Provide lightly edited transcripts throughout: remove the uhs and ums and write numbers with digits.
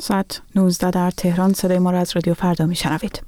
ساعت 19 در تهران. صدای ما را از رادیو فردا میشنوید.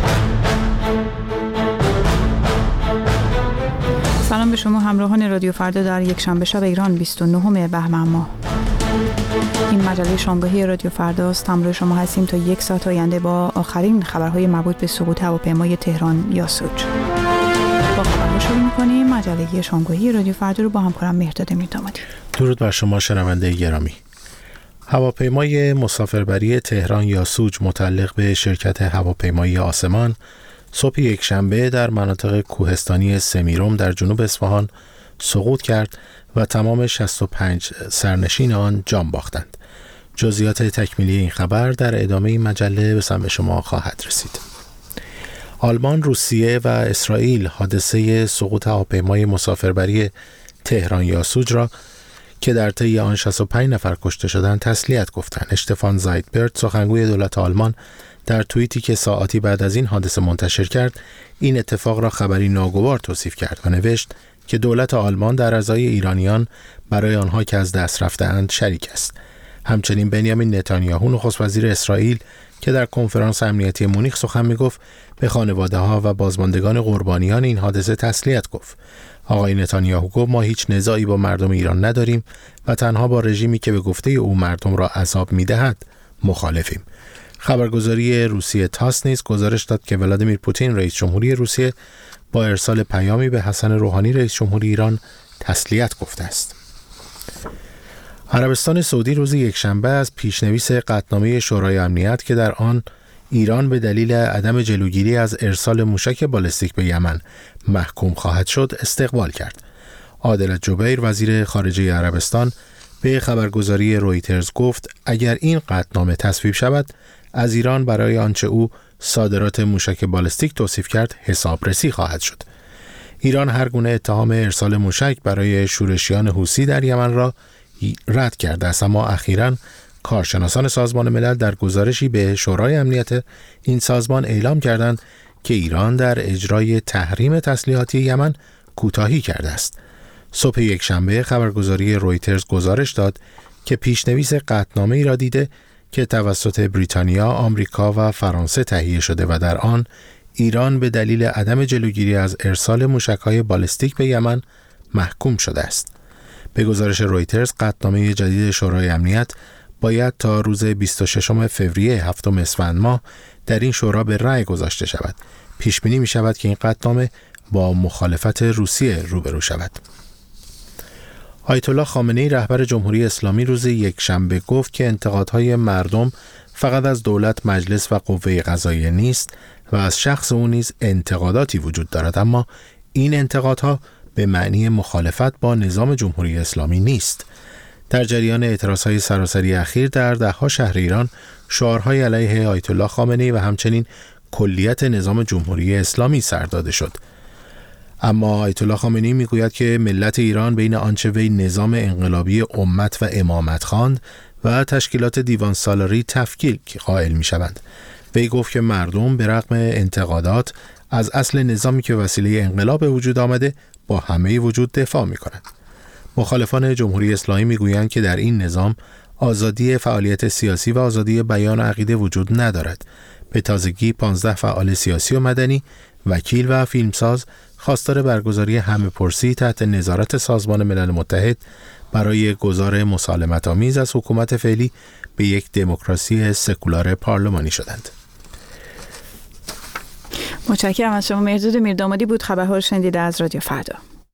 سلام به شما همراهان رادیو فردا در یک شنبه شب ایران 29 بهمن ماه. این مجله شامگاهی رادیو فردا است. همراه شما هستیم تا یک ساعت آینده با آخرین خبرهای مربوط به سقوط هواپیمای تهران یاسوج. با خبرها شروع می‌کنیم. مجله شامگاهی رادیو فردا رو با همکارم مهرداد میردامادی. درود بر شما شنونده گرامی. هواپیمای مسافربری تهران یاسوج متعلق به شرکت هواپیمایی آسمان صبح یک شنبه در مناطق کوهستانی سمیرم در جنوب اصفهان سقوط کرد و تمام 65 سرنشین آن جان باختند. جزئیات تکمیلی این خبر در ادامه این مجله به سمع شما خواهد رسید. آلمان، روسیه و اسرائیل حادثه سقوط هواپیمای مسافربری تهران یاسوج را که در طی آن 65 نفر کشته شدند تسلیت گفتند. اشتفان زایتبرت، سخنگوی دولت آلمان، در توییتی که ساعاتی بعد از این حادثه منتشر کرد، این اتفاق را خبری ناگوار توصیف کرد و نوشت که دولت آلمان در رضای ایرانیان برای آنها که از دست رفته‌اند شریک است. همچنین بنیامین نتانیاهو، نخست وزیر اسرائیل، که در کنفرانس امنیتی مونیخ سخن می‌گفت، به خانواده‌ها و بازماندگان قربانیان این حادثه تسلیت گفت. آقای نتانیاهو گفت ما هیچ نزاعی با مردم ایران نداریم و تنها با رژیمی که به گفته او مردم را عذاب می‌دهد مخالفیم. خبرگزاری روسیه تاس نیز گزارش داد که ولادیمیر پوتین رئیس جمهوری روسیه با ارسال پیامی به حسن روحانی رئیس جمهوری ایران تسلیت گفته است. عربستان سعودی روز یکشنبه از پیشنویس قطعنامه شورای امنیت که در آن ایران به دلیل عدم جلوگیری از ارسال موشک بالستیک به یمن محکوم خواهد شد استقبال کرد. عادل جبیر، وزیر خارجه عربستان، به خبرگزاری رویترز گفت اگر این قطعنامه تصویب شود از ایران برای آنچه او صادرات موشک بالستیک توصیف کرد حسابرسی خواهد شد. ایران هر گونه اتهام ارسال موشک برای شورشیان حوثی در یمن را رد کرده است، اما اخیراً کارشناسان سازمان ملل در گزارشی به شورای امنیت این سازمان اعلام کردند که ایران در اجرای تحریم تسلیحاتی یمن کوتاهی کرده است. صبح یک شنبه خبرگزاری رویترز گزارش داد که پیشنویس قطعنامه ای را دیده که توسط بریتانیا، آمریکا و فرانسه تهیه شده و در آن ایران به دلیل عدم جلوگیری از ارسال موشک‌های بالستیک به یمن محکوم شده است. به گزارش رویترز قطعنامه جدید شورای امنیت باید تا روز 26 فوریه 7 اسفند ماه در این شورا به رأی گذاشته شود. پیش بینی می شود که این قطعنامه با مخالفت روسیه روبرو شود. آیت الله خامنه‌ای، رهبر جمهوری اسلامی، روز یکشنبه گفت که انتقادهای مردم فقط از دولت، مجلس و قوه قضاییه نیست و از شخص او نیز انتقاداتی وجود دارد، اما این انتقادها به معنی مخالفت با نظام جمهوری اسلامی نیست. در جریان اعتراضهای سراسری اخیر در ده‌ها شهر ایران شعارهای علیه آیت الله خامنه‌ای و همچنین کلیت نظام جمهوری اسلامی سر داده شد. اما آیت الله خامنه‌ای میگوید که ملت ایران بین آنچه وی نظام انقلابی امت و امامت خواند و تشکیلات دیوان سالاری تفکیک قائل میشوند. وی گفت که مردم به رغم انتقادات از اصل نظامی که وسیله انقلاب به وجود آمده با همه وجود دفاع میکنند. مخالفان جمهوری اسلامی میگویند که در این نظام آزادی فعالیت سیاسی و آزادی بیان عقیده وجود ندارد. به تازگی 15 فعال سیاسی و مدنی، وکیل و فیلمساز خواستار برگزاری همه‌پرسی تحت نظارت سازمان ملل متحد برای گذار مسالمت‌آمیز از حکومت فعلی به یک دموکراسی سکولار پارلمانی شدند. متشکرم از شما مهرداد میردامادی. بود خبرها رو شنیدید از رادیو فردا.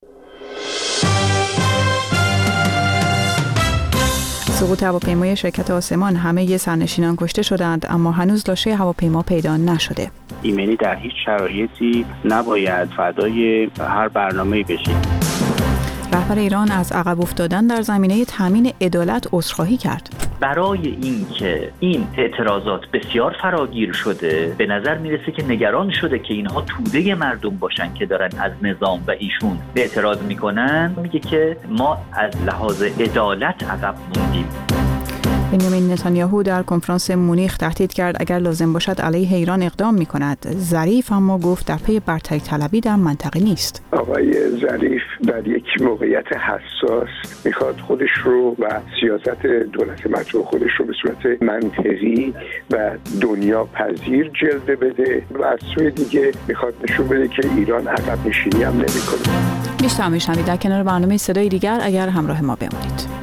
سقوط هواپیمای شرکت آسمان، همه سرنشینان کشته شدند اما هنوز لاشه هواپیما پیدا نشده. ایمنی در هیچ شرایطی نباید فدای هر برنامه‌ای بشید. رهبر ایران از عقب افتادن در زمینه تامین عدالت عذرخواهی کرد. برای اینکه این اعتراضات بسیار فراگیر شده، به نظر میرسه که نگران شده که اینها توده مردم باشن که دارن از نظام و ایشون اعتراض میکنن. میگه که ما از لحاظ عدالت عقب موندیم. بنیامین نتانیاهو در کنفرانس مونیخ تهدید کرد اگر لازم باشد علیه ایران اقدام می‌کند. ظریف اما گفت در پی برتری طلبی در منطقه نیست. آقای ظریف در یک موقعیت حساس میخواد خودش رو و سیاست دولت مطلوب خودش رو به صورت منطقی و دنیا پذیر جلوه بده و از سوی دیگه میخواد نشون بده که ایران عقب نشینی هم نمی‌کنه. بیشتر میشنوید در کنار برنامه صدای دیگر اگر همراه ما بمونید.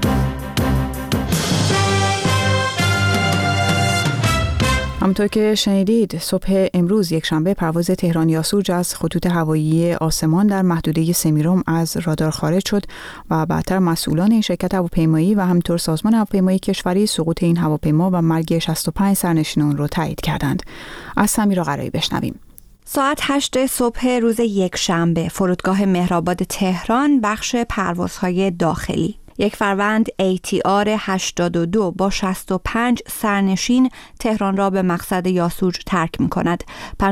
همونطور که شنیدید صبح امروز یکشنبه پرواز تهران یاسوج از خطوط هوایی آسمان در محدوده سمیرم از رادار خارج شد و بعدتر مسئولان این شرکت هواپیمایی و همینطور سازمان هواپیمایی کشوری سقوط این هواپیما و مرگ 65 سرنشینان را تایید کردند. از سمیرا قرایی بشنویم. ساعت 8 صبح روز یکشنبه فرودگاه مهرآباد تهران بخش پروازهای داخلی یک فروند ATR 82 با 65 سرنشین تهران را به مقصد یاسوج ترک می کند.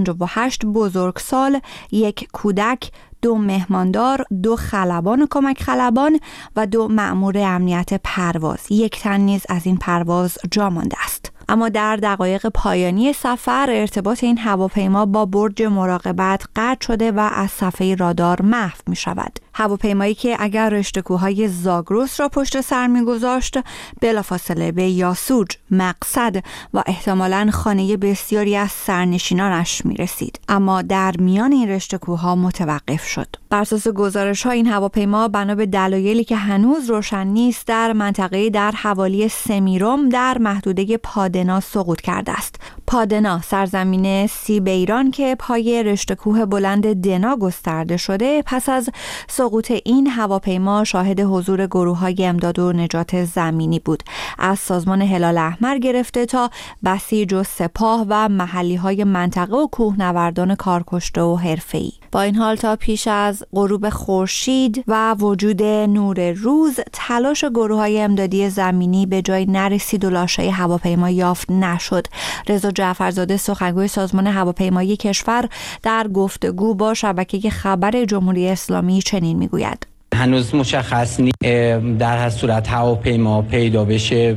58 بزرگسال، یک کودک، 2 مهماندار، 2 خلبان و کمک خلبان و 2 مأمور امنیت پرواز. یک تن نیز از این پرواز جا مانده است. اما در دقایق پایانی سفر ارتباط این هواپیما با برج مراقبت قطع شده و از صفحه رادار محو می شود. هواپیمایی که اگر رشته کوههای زاگرس را پشت سر می‌گذاشت بلافاصله به یاسوج مقصد و احتمالاً خانه بسیاری از سرنشینانش می‌رسید، اما در میان این رشته کوهها متوقف شد. بر اساس گزارش‌ها این هواپیما بنا به دلایلی که هنوز روشن نیست در منطقه در حوالی سمیرم در محدوده پادنا سقوط کرده است. پادنا سرزمین سیب ایران که پای رشته کوه بلند دنا گسترده شده پس از سقوط این هواپیما شاهد حضور گروه‌های امداد و نجات زمینی بود، از سازمان هلال احمر گرفته تا بسیج و سپاه و محلی‌های منطقه و کوهنوردان کارکشته و حرفه‌ای. با این حال تا پیش از غروب خورشید و وجود نور روز تلاش گروه‌های امدادی زمینی به جای نرسید و لاشه هواپیما یافت نشد. رضا جعفرزاده سخنگوی سازمان هواپیمایی کشور در گفتگو با شبکه خبر جمهوری اسلامی چنین میگوید: هنوز مشخص نیست، در هر صورت هواپیما پیدا بشه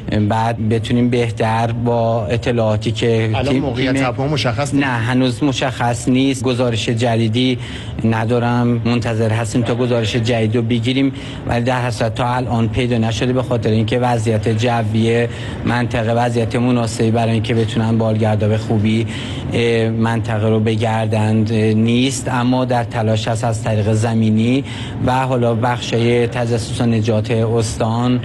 بعد بتونیم بهتر با اطلاعاتی که الان موقعیت هواپیما مشخص نیست. نه هنوز مشخص نیست، گزارش جدیدی ندارم، منتظر هستیم تا گزارش جدید رو بگیریم، ولی در هر صورت تا الان پیدا نشده به خاطر اینکه وضعیت جوی منطقه وضعیت مناسبی برای اینکه بتونن بارگردا به خوبی منطقه رو بگردند نیست، اما در تلاش هست از طریق زمینی و حالا بخشای تجسس و نجات استان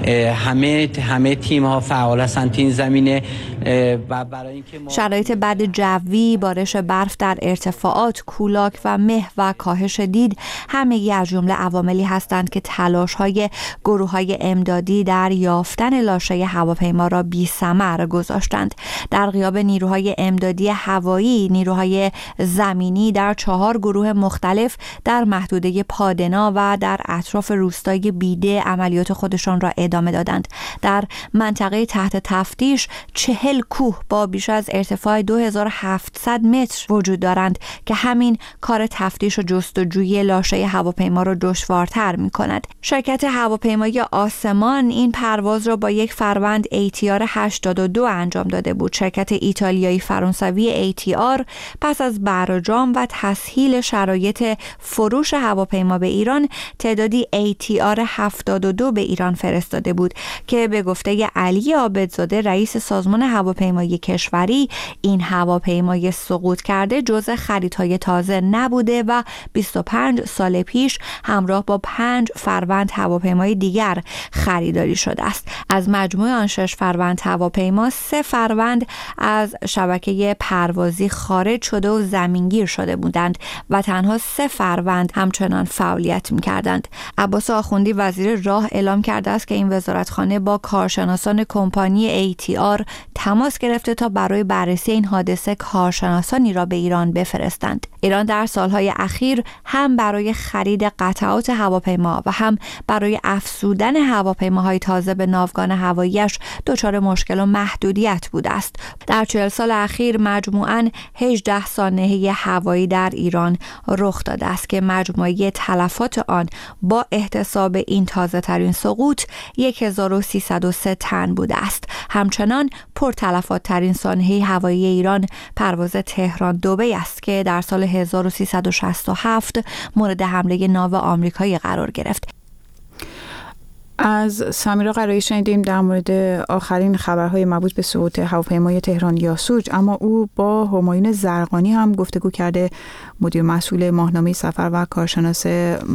همه تیم ها فعال هستند تو این زمینه. و برای اینکه شرایط بد جوی، بارش برف در ارتفاعات، کولاک و مه و کاهش دید همگی از جمله عواملی هستند که تلاش‌های گروه‌های امدادی در یافتن لاشه هواپیما را بی‌ثمر گذاشتند. در غیاب نیروهای امدادی هوایی، نیروهای زمینی در 4 گروه مختلف در محدوده پادنا و در اطراف روستای بیده عملیات خودشان را ادامه دادند. در منطقه تحت تفتیش 40 کوه با بیش از ارتفاع 2700 متر وجود دارند که همین کار تفتیش و جستجوی لاشه هواپیما را دشوارتر می کند. شرکت هواپیمایی آسمان این پرواز را با یک فروند ATR 82 انجام داده بود. شرکت ایتالیایی فرانسوی ATR پس از برجام و تسهیل شرایط فروش هواپیما به ایران تعدادی ATR 72 به ایران فرستاده بود که به گفته علی عابدزاده رئیس سازمان هواپیمایی کشوری این هواپیمای سقوط کرده جزء خریدهای تازه نبوده و 25 سال پیش همراه با 5 فروند هواپیمای دیگر خریداری شده است. از مجموع آن 6 فروند هواپیما 3 فروند از شبکه پروازی خارج شده و زمینگیر شده بودند و تنها 3 فروند همچنان فعالیت می‌کردند. عباس آخوندی وزیر راه اعلام کرده است که این وزارتخانه با کارشناسان کمپانی ATR تماس گرفته تا برای بررسی این حادثه کارشناسانی را به ایران بفرستند. ایران در سالهای اخیر هم برای خرید قطعات هواپیما و هم برای افزودن هواپیماهای تازه به ناوگان هواییش دچار مشکل و محدودیت بوده است. در 40 سال اخیر مجموعاً 18 سانحه هوایی در ایران رخ داده است که مجموعه تلفات آن با احتساب این تازه ترین سقوط 1303 تن بوده است. همچنان پرتلفات ترین سانحه هوایی ایران پرواز تهران دبی است که در سال 1367 مورد حمله ناو آمریکایی قرار گرفت. از سمیرا قرایی شنیدیم در مورد آخرین خبرهای مربوط به سقوط هواپیمای تهران یاسوج، اما او با همایون زرقانی هم گفتگو کرده، مدیر مسئول ماهنامه سفر و کارشناس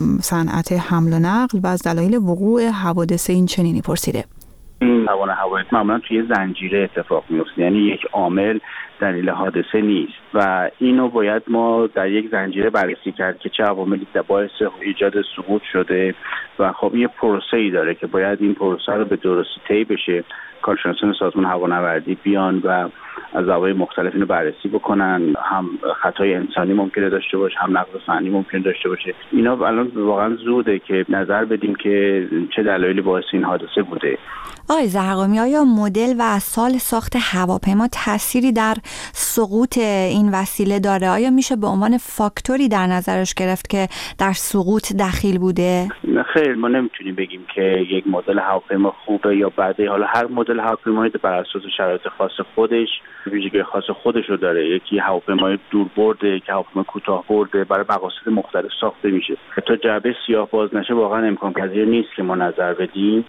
صنعت حمل و نقل، و از دلایل وقوع حوادث این چنینی پرسیده. این توان هوایی معمولا توی زنجیره اتفاق میفته، یعنی یک عامل دلیل حادثه نیست و اینو باید ما در یک زنجیره بررسی کرد که چه عواملی باعث ایجاد سقوط شده و خب یه پروسه‌ای داره که باید این پروسه رو به درستی طی بشه. کارشناسان سازمان هوانوردی بیان و از زوایای مختلف اینو بررسی بکنن، هم خطای انسانی ممکنه داشته باشه، هم نقص فنی ممکنه داشته باشه. اینا الان واقعا زوده که نظر بدیم که چه دلایلی باعث این حادثه بوده. آقای زرقامی، آیا مدل و سال ساخت هواپیما تأثیری در سقوط این وسیله داره؟ آیا میشه به عنوان فاکتوری در نظرش گرفت که در سقوط دخیل بوده؟ خیر، ما نمیتونیم بگیم که یک مدل هواپیما خوبه یا بده. حالا هر مدل هواپیمایی بر اساس شرایط خاص خودش ویژگی خاص خودش رو داره. یکی هواپیمای دوربرده که هواپیمای کوتاه‌برده برای مقاصد مختلف ساخته میشه. تا جعبه سیاه باز نشه واقعا امکان پذیر نیست که ما نظر بدیم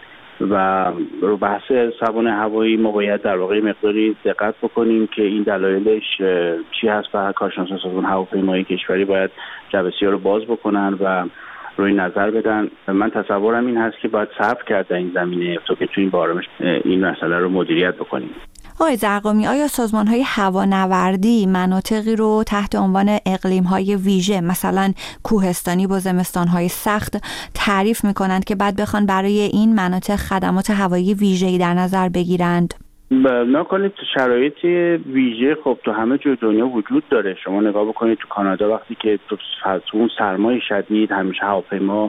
و رو بحث سوانح هوایی ما باید در واقع مقداری دقت بکنیم که این دلایلش چی هست و کارشناسان سازمان هواپیمایی کشوری باید جعبه سیاه رو باز بکنن و روی نظر بدن. من تصورم این هست که باید صبر کرد در این زمینه تا بتونیم با آرامش این مسئله رو مدیریت بکنیم. آقای زرقامی، آیا سازمان‌های هوانوردی مناطقی رو تحت عنوان اقلیم‌های ویژه مثلا کوهستانی با زمستان‌های سخت تعریف می‌کنند که بعد بخوان برای این مناطق خدمات هوایی ویژه‌ای در نظر بگیرند؟ نکنید شرایط ویژه خب تو همه جای دنیا وجود داره. شما نگاه بکنید تو کانادا وقتی که تو اون سرمای شدید همیشه هواپیما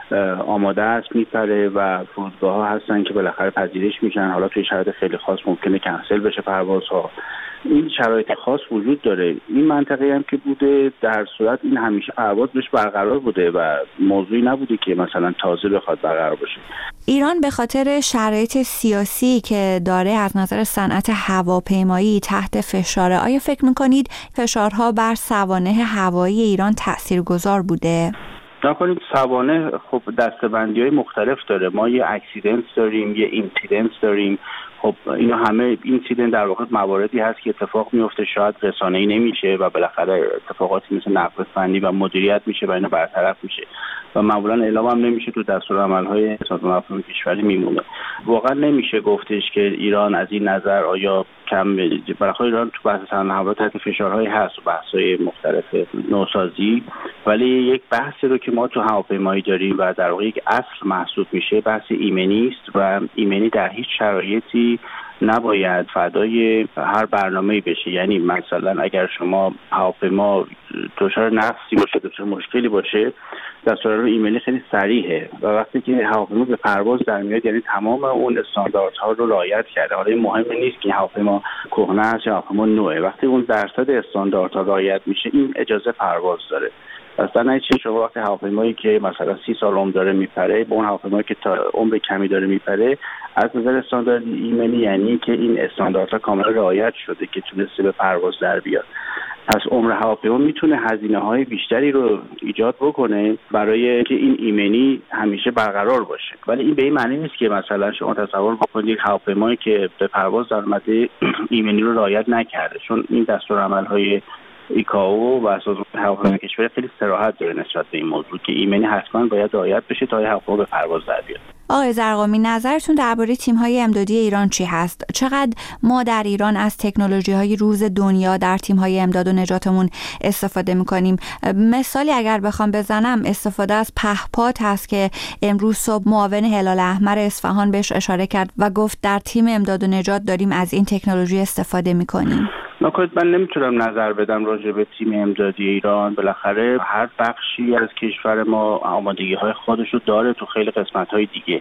آماده است میپره و فرودگاه‌ها هستن که بالاخره پذیرش میشن. حالا توی شرایط خیلی خاص ممکنه کنسل بشه پروازها. این شرایط خاص وجود داره. این منطقه هم که بوده در صورت این همیشه پرواز بهش برقرار بوده و موضوعی نبوده که مثلا تازه بخواد برقرار باشه. ایران به خاطر شرایط سیاسی که داره از نظر صنعت هواپیمایی تحت فشاره. آیا فکر میکنید فشارها بر سوانح هوایی ایران تاثیرگذار بوده؟ نکنید سوانح خب دسته‌بندی‌های مختلف داره. ما یه اکسیدنت داریم، یه اینسیدنت داریم. خب اینا همه اینسیدنت در واقع مواردی هست که اتفاق میفته شاید رسانه‌ای نمیشه و بالاخره اتفاقاتی مثل نقص فنی و مدیریت میشه و اینا برطرف میشه و معمولا اعلام هم نمیشه، تو دستورالعمل‌های سازمان هواپیمایی کشوری میمونه. واقعا نمیشه گفتش که ایران از این نظر آیا کم بالاخره ایران تو بحث صنعت هوا تحت فشارهای هست و بحث‌های مختلف نوسازی، ولی یک بحثی رو که ما تو هواپیمایی داریم و در واقع یک اصل محسوب میشه بحث ایمنی است و ایمنی در هیچ شرایطی نباید فدای هر برنامه‌ای بشه. یعنی مثلا اگر شما هواپیما دچار نقصی باشه، دچار مشکلی باشه، دستورالعمل ایمنی خیلی صریحه و وقتی که هواپیما به پرواز در میاد یعنی تمام اون استانداردها رو رعایت کرده. حالا این مهم نیست که هواپیما کهنه است یا هواپیما نوئه، وقتی اون درصد استانداردها رعایت میشه این اجازه پرواز داره. اصلا نه چیزی شما وقتی هواپیمایی که مثلا 30 سال عمر داره میپره با اون هواپیمایی که تا عمر کمی داره میپره از نظر استاندارد ایمنی یعنی که این استانداردها کاملا رعایت شده که تونسته به پرواز در بیاد. پس عمر هواپیما میتونه هزینه‌های بیشتری رو ایجاد بکنه برای که این ایمنی همیشه برقرار باشه، ولی این به این معنی نیست که مثلا شما تصور بکنید هواپیمایی که به پرواز در اومده ایمنی رو رعایت نکرده، چون این دستورالعمل‌های ایکائو و سازمان هواپیمایی کشوری خیلی صراحت داره نسبت به این موضوع که ایمنی حتما باید رعایت بشه تا هواپیما به پرواز در بیاد. آقای زرقامی، نظرتون درباره تیم‌های امدادی ایران چی هست؟ چقدر ما در ایران از تکنولوژی‌های روز دنیا در تیم‌های امداد و نجاتمون استفاده می‌کنیم؟ مثالی اگر بخوام بزنم استفاده از پهپاد هست که امروز صبح معاون هلال احمر اصفهان بهش اشاره کرد و گفت در تیم امداد و نجات داریم از این تکنولوژی استفاده می‌کنیم. من نمیتونم نظر بدم راجع به تیم امدادی ایران. بالاخره هر بخشی از کشور ما آمادگی‌های خودش رو داره تو خیلی قسمت‌های دیگه.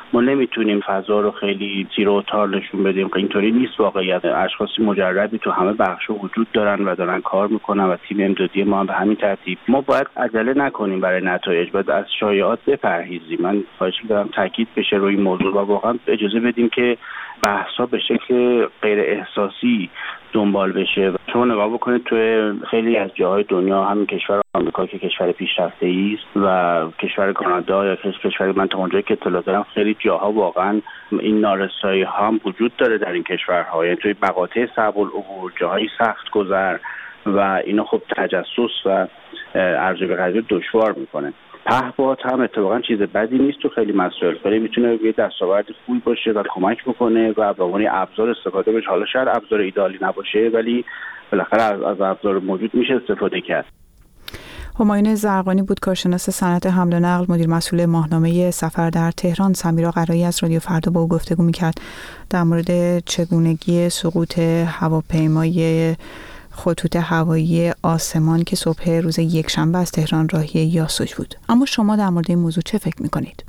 ما نمیتونیم فضا رو خیلی تیر و تار نشون بدیم. اینطوری نیست واقعیت. اشخاصی مجردی تو همه بخش‌ها وجود دارن و دارن کار میکنن و تیم امدادی ما هم به همین ترتیب. ما باید عجله نکنیم برای نتایج، باید از شایعات بپرهیزیم. من خواهش می‌کنم تاکید بشه روی این موضوع و واقعا اجازه بدیم که بحث‌ها به شکل غیر احساسی دنبال بشه. شما نگاه بکنید توی خیلی از جاهای دنیا، همین کشور آمریکا که کشور پیشرفته‌ای است و کشور کانادا یا کشور من تا اونجایی که اطلاع دارم خیلی جاها واقعا این نارسایی ها هم وجود داره در این کشورها، یعنی توی مقاطع صعب العبور، جاهای سخت گذر و اینا خب تجسس و ارزیابی قضیه دشوار میکنه. پهپاد هم اتفاقا چیز بدی نیست تو خیلی مسائل، خیلی میتونه یه دستاورد خوبی باشه و کمک بکنه و به عنوان ابزار استفاده بشه. حالا شاید ابزار ایدئالی نباشه ولی بالاخره از ابزار موجود میشه استفاده کرد. همایون زرقانی بود، کارشناس صنعت حمل و نقل، مدیر مسئول ماهنامه سفر در تهران. سمیرا قرایی از رادیو فردا با او گفتگو میکرد در مورد چگونگی سقوط هواپیمای خطوط هوایی آسمان که صبح روز یکشنبه از تهران راهی یاسوج بود. اما شما در مورد این موضوع چه فکر میکنید؟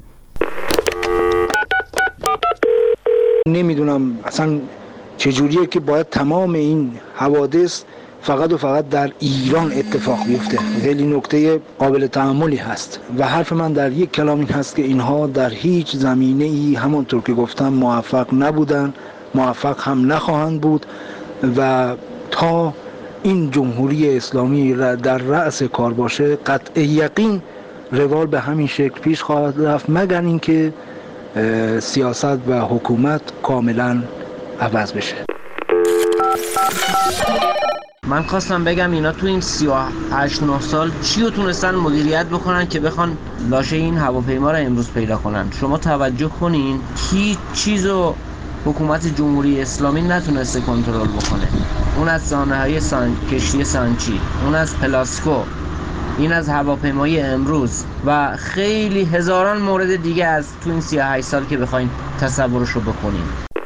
نمیدونم اصلا چجوریه که باید تمام این حوادث فقط و فقط در ایران اتفاق بیفته. خیلی نکته قابل تأملی هست و حرف من در یک کلام این هست که اینها در هیچ زمینه ای همونطور که گفتم موفق نبودن، موفق هم نخواهند بود و تا این جمهوری اسلامی در رأس کار باشه قطع یقین روال به همین شکل پیش خواهد رفت، مگر اینکه سیاست و حکومت کاملا عوض بشه. من خواستم بگم اینا تو این 38-9 سال چی رو تونستن مدیریت بکنن که بخوان لاشه این هواپیما رو امروز پیدا کنن. شما توجه کنین هیچ چیزو حکومت جمهوری اسلامی نتونسته کنترل بکنه. اون از سانحه‌های کشتی سانچی، اون از پلاسکو، این از هواپیمای امروز و خیلی هزاران مورد دیگه از تو این 38 سال که بخواین تصورش رو بکنین.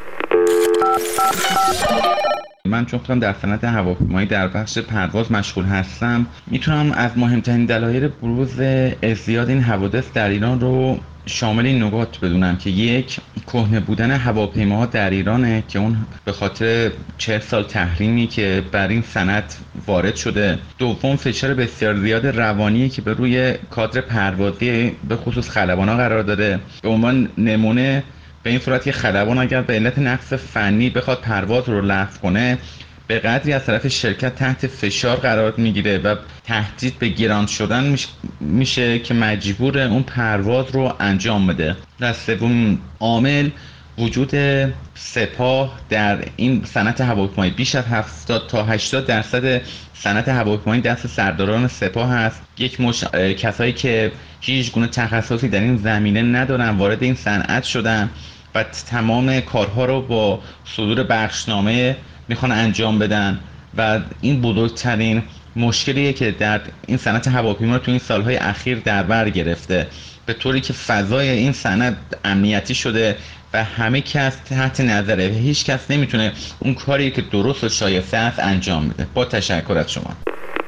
من چون خودم در صنعت هواپیمایی در بخش پرواز مشغول هستم، میتونم از مهمترین دلایل بروز ازدیاد این حوادث در ایران رو شامل این نکات بدونم که یک، کهنه بودن هواپیماها در ایرانه که اون به خاطر 40 سال تحریمی که بر این صنعت وارد شده. دوم، فشار بسیار زیاد روانی که به روی کادر پروازی به خصوص خلبانا قرار داده. به عنوان نمونه به این صورت که خلبان اگر به علت نقص فنی بخواد پرواز رو لغو کنه، به قدری از طرف شرکت تحت فشار قرار میگیره و تهدید به گران شدن میشه که مجبور اون پرواز رو انجام بده. در سوم عامل وجود سپاه در این صنعت هواپیمایی. بیش از 70 تا 80% صنعت هواپیمایی دست سرداران سپاه هست. یک مش کسایی که هیچ گونه تخصصی در این زمینه ندارن وارد این صنعت شدن و تمام کارها رو با صدور بخشنامه میخوان انجام بدن و این بزرگترین مشکلیه که در این صنعت هواپیما تو این سالهای اخیر در بر گرفته، به طوری که فضای این صنعت امنیتی شده و همه کس تحت نظره و هیچ کس نمیتونه اون کاری که درست و شایسته است انجام بده. با تشکر از شما.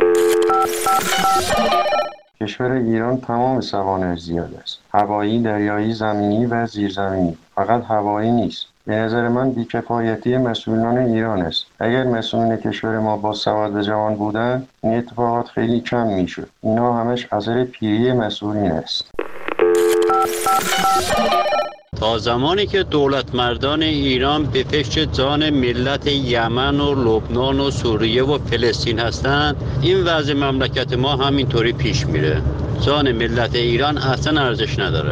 کشور ایران تمام سوانح زیاد است. هوایی، دریایی، زمینی و زیرزمینی. فقط هوایی نیست. به نظر من بی‌کفایتی مسئولان ایران است. اگر مسئولین کشور ما با سواد جوان بودند، این اتفاقات خیلی کم میشد. اینا همش اثر پیری مسئولین است. تا زمانی که دولتمردان ایران به فکر جان ملت یمن و لبنان و سوریه و فلسطین هستند، این وضع مملکت ما همینطوری پیش میره. جان ملت ایران اصلا ارزش نداره.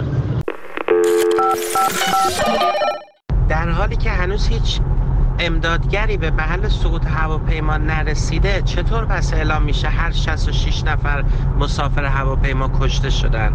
در حالی که هنوز هیچ امدادگری به محل سقوط هواپیما نرسیده، چطور پس اعلام میشه هر 66 نفر مسافر هواپیما کشته شدن؟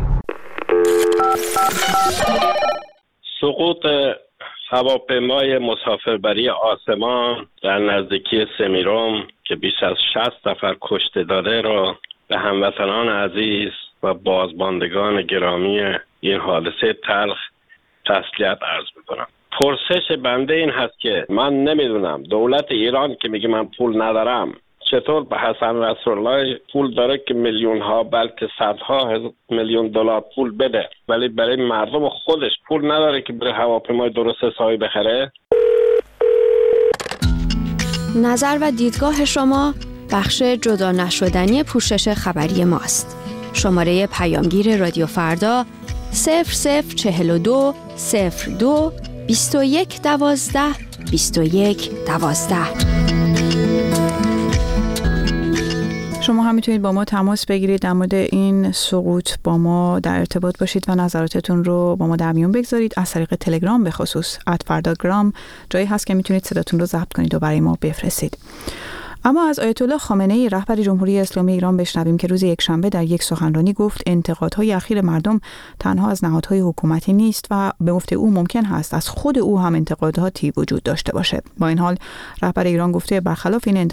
سقوط هواپیمای مسافربری آسمان در نزدیکی سمیرم که بیش از 60 نفر کشته داده را به هموطنان عزیز و بازماندگان گرامی این حادثه تلخ تسلیت عرض میکنم. پرسش بنده این هست که من نمیدونم دولت ایران که میگه من پول ندارم چطور به حسن نصرالله پول داره که میلیون ها بلکه صدها میلیون دلار پول بده، ولی برای مردم خودش پول نداره که بره هواپیمای درست حسابی بخره؟ نظر و دیدگاه شما بخش جدا نشدنی پوشش خبری ماست. شماره پیامگیر رادیو فردا 0042 02 21 12 21 12. شما هم میتونید با ما تماس بگیرید، در مورد این سقوط با ما در ارتباط باشید و نظراتتون رو با ما در میون بگذارید. از طریق تلگرام به خصوص @فرداگرام جایی هست که میتونید صداتون رو ضبط کنید و برای ما بفرستید. اما از آیت الله خامنه‌ای رهبر جمهوری اسلامی ایران بشنویم که روز یکشنبه در یک سخنرانی گفت انتقادهای اخیر مردم تنها از نهادهای حکومتی نیست و به گفته او ممکن هست از خود او هم انتقاداتی وجود داشته باشه. با این حال رهبر ایران گفته برخلاف این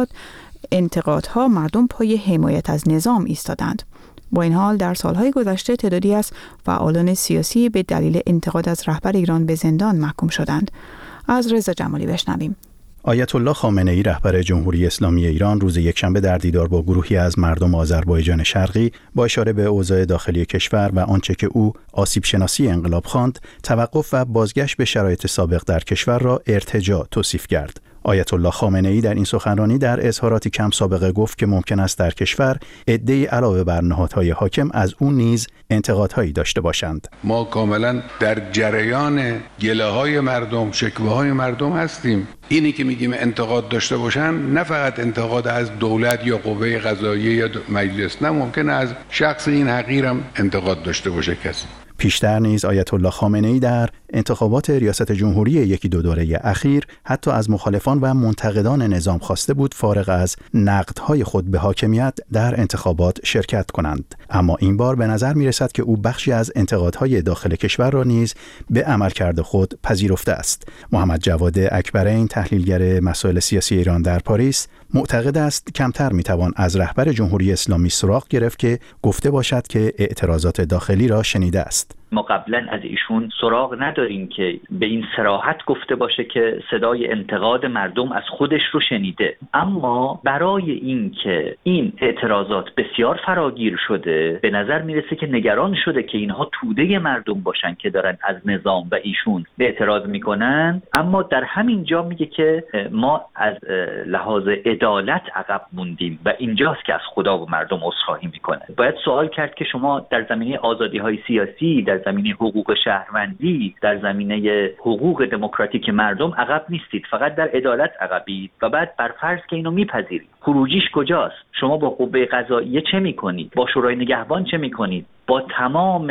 انتقادها مردم پای حمایت از نظام ایستادند. با این حال در سالهای گذشته تعدادی از فعالان سیاسی به دلیل انتقاد از رهبر ایران به زندان محکوم شدند. از رضا جمالی بشنویم. آیت الله خامنه‌ای رهبر جمهوری اسلامی ایران روز یکشنبه در دیدار با گروهی از مردم آذربایجان شرقی با اشاره به اوضاع داخلی کشور و آنچه که او آسیب شناسی انقلاب خواند، توقف و بازگشت به شرایط سابق در کشور را ارتجاع توصیف کرد. آیت الله خامنه‌ای در این سخنرانی در اظهاراتی کم سابقه گفت که ممکن است در کشور عده‌ای علاوه بر نهادهای حاکم از او نیز انتقادهایی داشته باشند. ما کاملا در جریان گله‌های مردم، شکوه‌های مردم هستیم. اینی که میگیم انتقاد داشته باشن، نه فقط انتقاد از دولت یا قوه قضاییه یا مجلس، نه ممکن از شخص این حقیرم انتقاد داشته باشه کسی. پیشتر نیز آیت الله خامنه‌ای در انتخابات ریاست جمهوری یکی دو دوره اخیر حتی از مخالفان و منتقدان نظام خواسته بود فارغ از نقدهای خود به حاکمیت در انتخابات شرکت کنند. اما این بار به نظر می رسد که او بخشی از انتقادهای داخل کشور را نیز به عملکرد خود پذیرفته است. محمد جواد اکبرین، تحلیلگر مسائل سیاسی ایران در پاریس، معتقد است کمتر می توان از رهبر جمهوری اسلامی سراغ گرفت که گفته باشد که اعتراضات داخلی را شنیده است. ما قبلا از ایشون سراغ نداریم که به این صراحت گفته باشه که صدای انتقاد مردم از خودش رو شنیده. اما برای این که این اعتراضات بسیار فراگیر شده، به نظر میرسه که نگران شده که اینها توده مردم باشن که دارن از نظام و ایشون اعتراض میکنن. اما در همین جا میگه که ما از لحاظ عدالت عقب موندیم و اینجاست که از خدا و مردم عذرخواهی میکنه. باید سوال کرد که شما در زمینه آزادی‌های سیاسی، در زمینه حقوق شهروندی، در زمینه حقوق دموکراتیک مردم عقب نیستید، فقط در عدالت عقبید. و بعد بر فرض که اینو میپذیرید، خروجیش کجاست؟ شما با قوه قضاییه چه میکنید؟ با شورای نگهبان چه میکنید؟ با تمام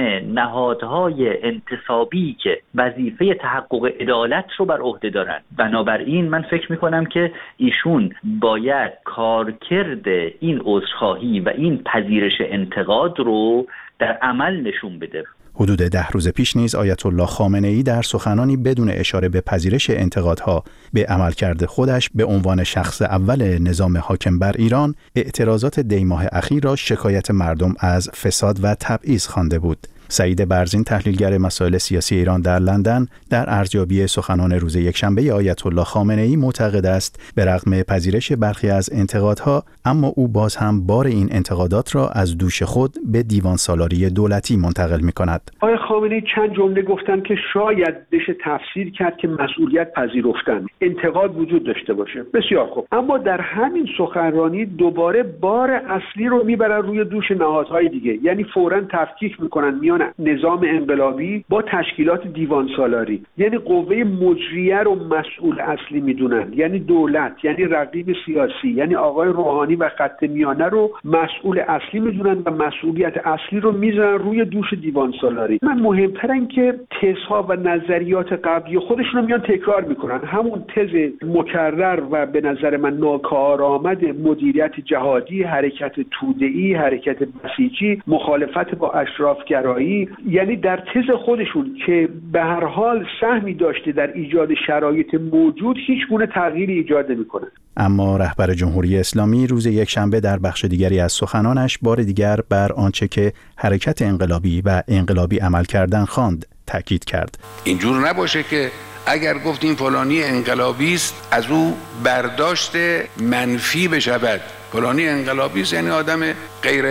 نهادهای انتصابی که وظیفه تحقق عدالت رو بر عهده دارن. بنابراین من فکر میکنم که ایشون باید کارکرد این عذرخواهی و این پذیرش انتقاد رو در عمل نشون بده. حدود 10 روز پیش نیز آیت الله خامنه‌ای در سخنانی بدون اشاره به پذیرش انتقادها به عملکرد خودش به عنوان شخص اول نظام حاکم بر ایران، اعتراضات دی‌ماه اخیر را شکایت مردم از فساد و تبعیض خوانده بود. سعید برزین، تحلیلگر مسائل سیاسی ایران در لندن، در ارزیابی سخنان روز یکشنبه آیت الله خامنه‌ای معتقد است به رغم پذیرش برخی از انتقادها، اما او باز هم بار این انتقادات را از دوش خود به دیوان سالاری دولتی منتقل می‌کند. آقای خامنه‌ای چند جمله گفتن که شاید بشه تفسیر کرد که مسئولیت پذیرفتن، انتقاد وجود داشته باشه. بسیار خوب. اما در همین سخنرانی دوباره بار اصلی رو میبرن روی دوش نهادهای دیگه، یعنی فوراً تفکیک میکنن میان نظام انقلابی با تشکیلات دیوان سالاری، یعنی قوه مجریه رو مسئول اصلی میدونن، یعنی دولت، یعنی رقیب سیاسی، یعنی آقای روحانی و خط میانه رو مسئول اصلی میدونن و مسئولیت اصلی رو میذارن روی دوش دیوان سالاری. من مهمتر این که تزها و نظریات قبلی خودشون رو میان تکرار میکنن، همون تز مکرر و به نظر من ناکارآمد مدیریت جهادی، حرکت توده‌ای، حرکت بسیجی، مخالفت با اشرافگرایی، یعنی در تز خودشون که به هر حال سهمی داشته در ایجاد شرایط موجود، هیچ گونه تغییری ایجاد نمی‌کنه. اما رهبر جمهوری اسلامی روز یکشنبه در بخش دیگری از سخنانش بار دیگر بر آنچه که حرکت انقلابی و انقلابی عمل کردن خواند تاکید کرد. اینجور نباشه که اگر گفت این فلانی انقلابی است از او برداشت منفی بشود. فلانی انقلابی است یعنی آدم غیر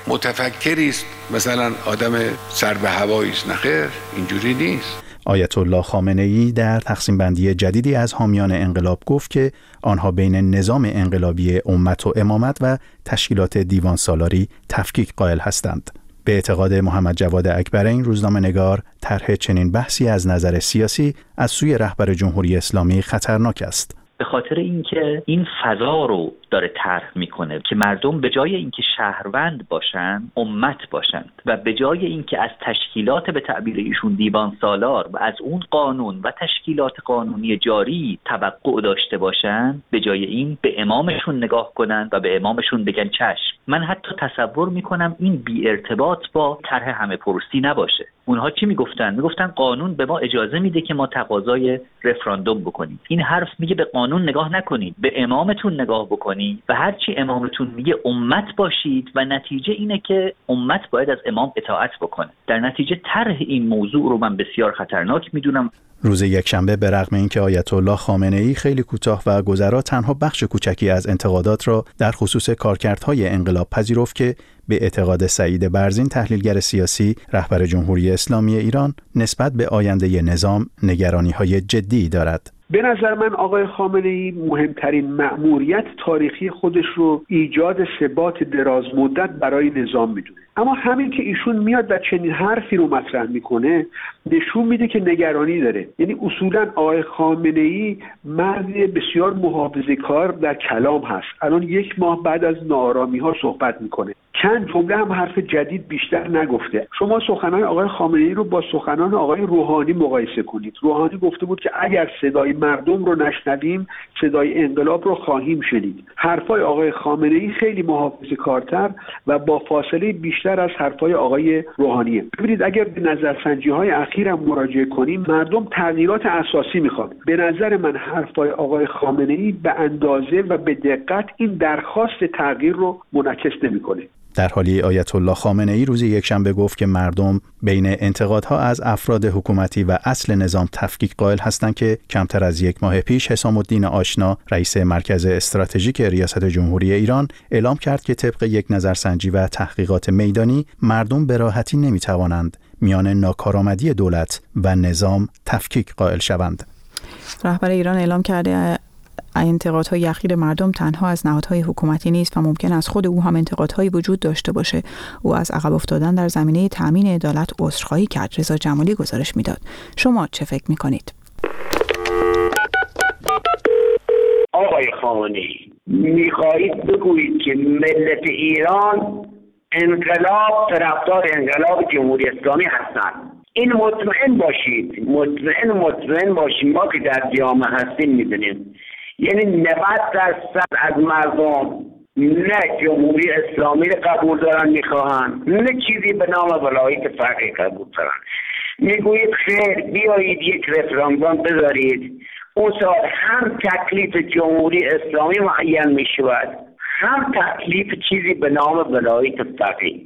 متفکری است، مثلا آدم سر به هوایی است. نخیر، اینجوری نیست. آیت الله خامنه‌ای در تقسیم بندی جدیدی از حامیان انقلاب گفت که آنها بین نظام انقلابی امت و امامت و تشکیلات دیوان سالاری تفکیک قائل هستند. به اعتقاد محمد جواد اکبرین روزنامه‌نگار، طرح چنین بحثی از نظر سیاسی از سوی رهبر جمهوری اسلامی خطرناک است. به خاطر اینکه این فضا رو داره طرح میکنه که مردم به جای اینکه شهروند باشن امت باشند و به جای اینکه از تشکیلات به تعبیر ایشون دیوان سالار و از اون قانون و تشکیلات قانونی جاری توقع داشته باشن، به جای این به امامشون نگاه کنن و به امامشون بگن چشم. من حتی تصور میکنم این بی ارتباط با طرح همه پرسی نباشه. اونها چی میگفتن؟ میگفتن قانون به ما اجازه میده که ما تقاضای رفراندوم بکنیم. این حرف میگه به قانون نگاه نکنید، به امامتون نگاه بکنید و هرچی امامتون میگه امت باشید و نتیجه اینه که امت باید از امام اطاعت بکنه. در نتیجه طرح این موضوع رو من بسیار خطرناک میدونم. روز یکشنبه به رغم اینکه آیت الله خامنه‌ای خیلی کوتاه و گذرا تنها بخش کوچکی از انتقادات را در خصوص کارکردهای انقلاب پذیرفت که به اعتقاد سعید برزین تحلیلگر سیاسی رهبر جمهوری اسلامی ایران نسبت به آینده نظام نگرانی‌های جدی دارد. به نظر من آقای خامنه‌ای مهمترین مأموریت تاریخی خودش رو ایجاد ثبات دراز مدت برای نظام میدونه. اما همین که ایشون میاد و چنین حرفی رو مطرح میکنه نشون میده که نگرانی داره. یعنی اصولا آقای خامنه‌ای مرد بسیار محافظه‌کار در کلام هست. الان 1 ماه بعد از ناآرامی‌ها صحبت میکنه. چند جمله هم حرف جدید بیشتر نگفته. شما سخنان آقای خامنه‌ای رو با سخنان آقای روحانی مقایسه کنید. روحانی گفته بود که اگر صدای مردم رو نشنویم صدای انقلاب رو خواهیم شنید. حرفای آقای خامنه‌ای خیلی محافظه‌کارتر و با فاصله بیشتر از حرفای آقای روحانیه. ببینید اگر به نظرسنجی‌های اخیرم مراجعه کنیم مردم تغییرات اساسی میخواد. به نظر من حرفای آقای خامنه‌ای به اندازه و به دقت این درخواست تغییر رو منعکس نمی‌کنه. در حالی آیت الله خامنه‌ای روز یکشنبه گفت که مردم بین انتقادها از افراد حکومتی و اصل نظام تفکیک قائل هستند که کمتر از 1 ماه پیش حسام الدین آشنا رئیس مرکز استراتژیک ریاست جمهوری ایران اعلام کرد که طبق یک نظرسنجی و تحقیقات میدانی مردم به راحتی نمی‌توانند میان ناکارآمدی دولت و نظام تفکیک قائل شوند. رهبر ایران اعلام کرده انتقادهای اخیر مردم تنها از نهادهای حکومتی نیست و ممکن است خود او هم انتقادهایی وجود داشته باشه. او از عقب افتادن در زمینه تامین عدالت عذرخواهی کرد. رضا جمالی گزارش میداد. شما چه فکر میکنید؟ آقای خامنه‌ای میخواهید بگویید که ملت ایران انقلاب طرفدار انقلاب جمهوری اسلامی هستند. این مطمئن باشید، مطمئن باشید ما که در جامعه هستیم میدونیم. یعنی 90% از مردم نه جمهوری اسلامی رو قبول دارن میخواهن، نه چیزی به نام ولایت فقیه قبول دارن. میگویید خیر بیایید یک رفراندوم بذارید، اون سال هم تکلیف جمهوری اسلامی معین میشود هم تکلیف چیزی به نام ولایت فقیه.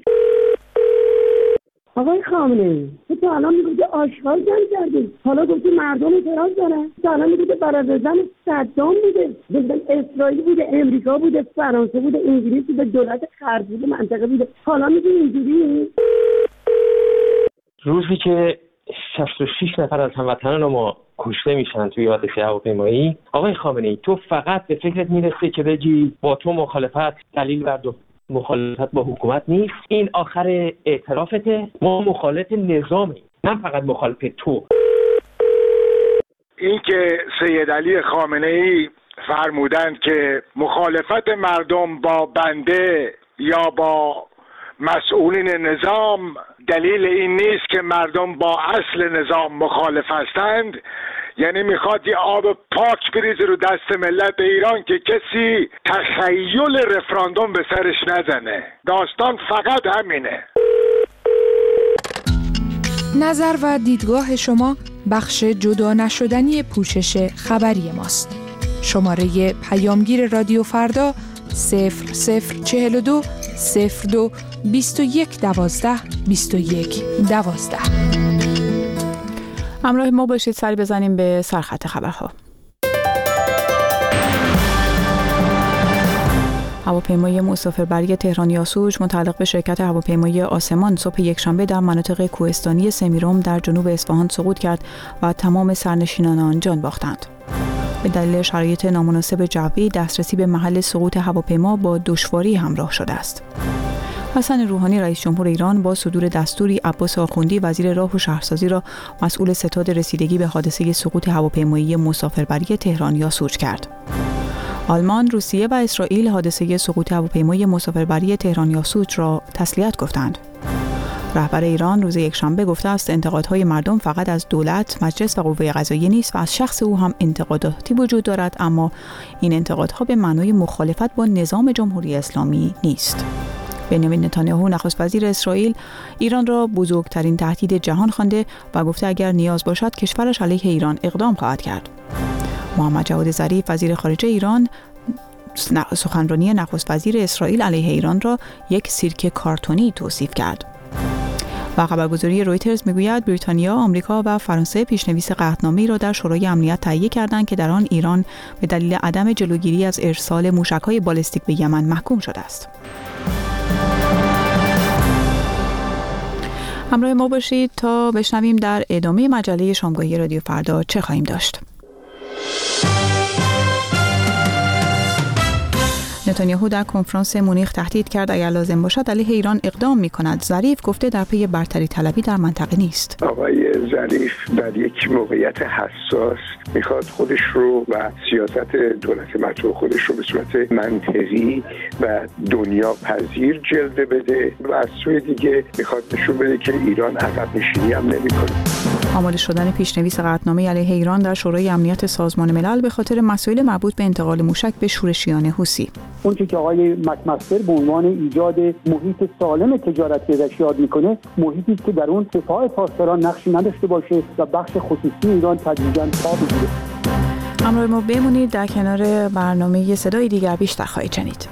آقای خامنه‌ای تو الان میگویی آشغال جمع کردی، حالا گفتی مردم اعتراض دارن، تو الان میگویی برادرزن صدام بوده، اسرائیل بوده، امریکا بوده، فرانسه بوده، انگلیس بوده، دولت غرب بوده، منطقه بوده، حالا میگی اینجوری. روزی که 66 نفر از هموطنان ما کشته میشن توی حادثه هواپیمایی، آقای خامنه‌ای تو فقط به فکرت میرسه که بگی با تو مخالفت دلیل بر مخالفت با حکومت نیست، این آخر اعترافته، ما مخالف نظامیم، من فقط مخالف تو. این که سید علی خامنه‌ای فرمودند که مخالفت مردم با بنده یا با مسئولین نظام دلیل این نیست که مردم با اصل نظام مخالف هستند، یعنی میخواد یه آب پاک بریزه رو دست ملت ایران که کسی تخیل رفراندوم به سرش نزنه. داستان فقط همینه. نظر و دیدگاه شما بخش جدا نشدنی پوشش خبری ماست. شماره پیامگیر رادیو فردا 0042 02 21 12 21 12. همراه ما باشید، سری بزنیم به سرخط خبرها. هواپیمای مسافربری تهران یاسوج متعلق به شرکت هواپیمایی آسمان صبح یکشنبه در مناطق کوهستانی سمیرم در جنوب اصفهان سقوط کرد و تمام سرنشینان آن جان باختند. به دلیل شرایط نامناسب جوی دسترسی به محل سقوط هواپیما با دشواری همراه شده است. حسن روحانی رئیس جمهور ایران با صدور دستوری عباس آخوندی وزیر راه و شهرسازی را مسئول ستاد رسیدگی به حادثه سقوط هواپیمایی مسافربری تهران یاسوج کرد. آلمان، روسیه و اسرائیل حادثه سقوط هواپیمای مسافربری تهران یاسوج را تسلیت گفتند. رهبر ایران روز یکشنبه گفته است انتقادهای مردم فقط از دولت، مجلس و قوه قضاییه نیست و از شخص او هم انتقاداتی وجود دارد، اما این انتقادها به معنای مخالفت با نظام جمهوری اسلامی نیست. بنیامین نتانیاهو نخست وزیر اسرائیل ایران را بزرگترین تهدید جهان خوانده و گفته اگر نیاز باشد کشورش علیه ایران اقدام خواهد کرد. محمد جواد ظریف وزیر خارجه ایران سخنرانی نخست وزیر اسرائیل علیه ایران را یک سیرک کارتونی توصیف کرد. و خبرگزاری رویترز میگوید بریتانیا، آمریکا و فرانسه پیشنویس قطعنامه‌ای را در شورای امنیت تهیه کردند که در آن ایران به دلیل عدم جلوگیری از ارسال موشک‌های بالستیک به یمن محکوم شده است. همراه ما باشید تا بشنویم در ادامه مجله شامگاهی رادیو فردا چه خواهیم داشت. نتانیاهو در کنفرانس مونیخ تهدید کرد اگر لازم باشد علیه ایران اقدام می‌کند. ظریف گفته در پی برتری طلبی در منطقه نیست. آقای ظریف در یک موقعیت حساس میخواد خودش رو و سیاست دولت مطلوب خودش رو به صورت منطقی و دنیا پذیر جلوه بده و از سوی دیگه میخواد نشون بده که ایران عقب نشینی هم نمی‌کنه. آماده شدن پیشنویس قطعنامه علیه ایران در شورای امنیت سازمان ملل به خاطر مسائل مربوط به انتقال موشک به شورشیان حوثی. اون که آقای مکمستر به عنوان ایجاد محیط سالم تجارتی ازش یاد میکنه، محیطی که در اون دفاع پاسداران نقشی نداشته باشه و بخش خصوصی ایران تدریجاً پا بگیره. همراه ما بمونید، در کنار برنامه صدای دیگر بیشتر خواهید شنید.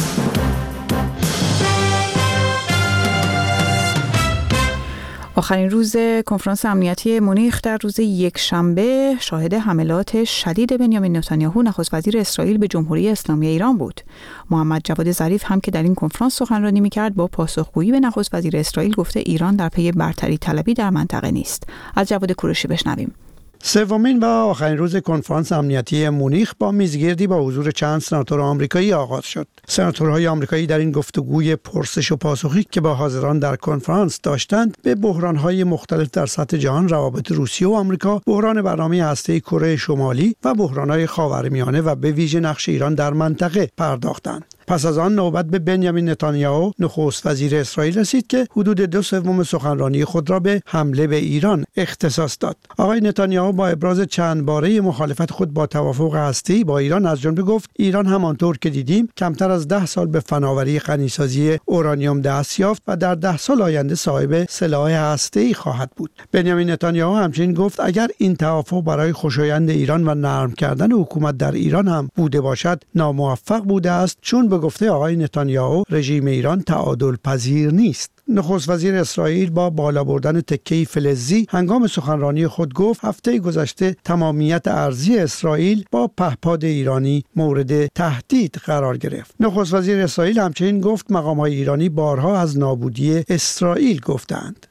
آخرین روز کنفرانس امنیتی مونیخ در روز یکشنبه شاهد حملات شدید بنیامین نتانیاهو نخست وزیر اسرائیل به جمهوری اسلامی ایران بود. محمد جواد ظریف هم که در این کنفرانس سخنرانی می‌کرد با پاسخگویی به نخست وزیر اسرائیل گفته ایران در پی برتری طلبی در منطقه نیست. از جواد کوروشی بشنویم. سومین و آخرین روز کنفرانس امنیتی مونیخ با میزگردی با حضور چند سناتور آمریکایی آغاز شد. سناتورهای آمریکایی در این گفتگوی پرسش و پاسخی که با حاضران در کنفرانس داشتند به بحران‌های مختلف در سطح جهان، روابط روسیه و آمریکا، بحران برنامه هسته‌ای کره شمالی و بحران‌های خاورمیانه و به ویژه نقش ایران در منطقه پرداختند. پس از آن نوبت به بنیامین نتانیاهو نخست وزیر اسرائیل رسید که حدود 2/3 سخنرانی خود را به حمله به ایران اختصاص داد. آقای نتانیاهو با ابراز چند باره مخالفت خود با توافق هسته‌ای با ایران از جمله گفت ایران همانطور که دیدیم کمتر از 10 سال به فناوری غنیسازی اورانیوم دست یافت و در 10 سال آینده صاحب سلاح هسته‌ای خواهد بود. بنیامین نتانیاهو همچنین گفت اگر این توافق برای خوشایند ایران و نرم کردن حکومت در ایران هم بوده باشد ناموفق بوده است، چون به گفته آقای نتانیاهو رژیم ایران تعادل پذیر نیست. نخست وزیر اسرائیل با بالا بردن تکه‌ای فلزی هنگام سخنرانی خود گفت هفته گذشته تمامیت ارضی اسرائیل با پهپاد ایرانی مورد تهدید قرار گرفت. نخست وزیر اسرائیل همچنین گفت مقام‌های ایرانی بارها از نابودی اسرائیل گفتند.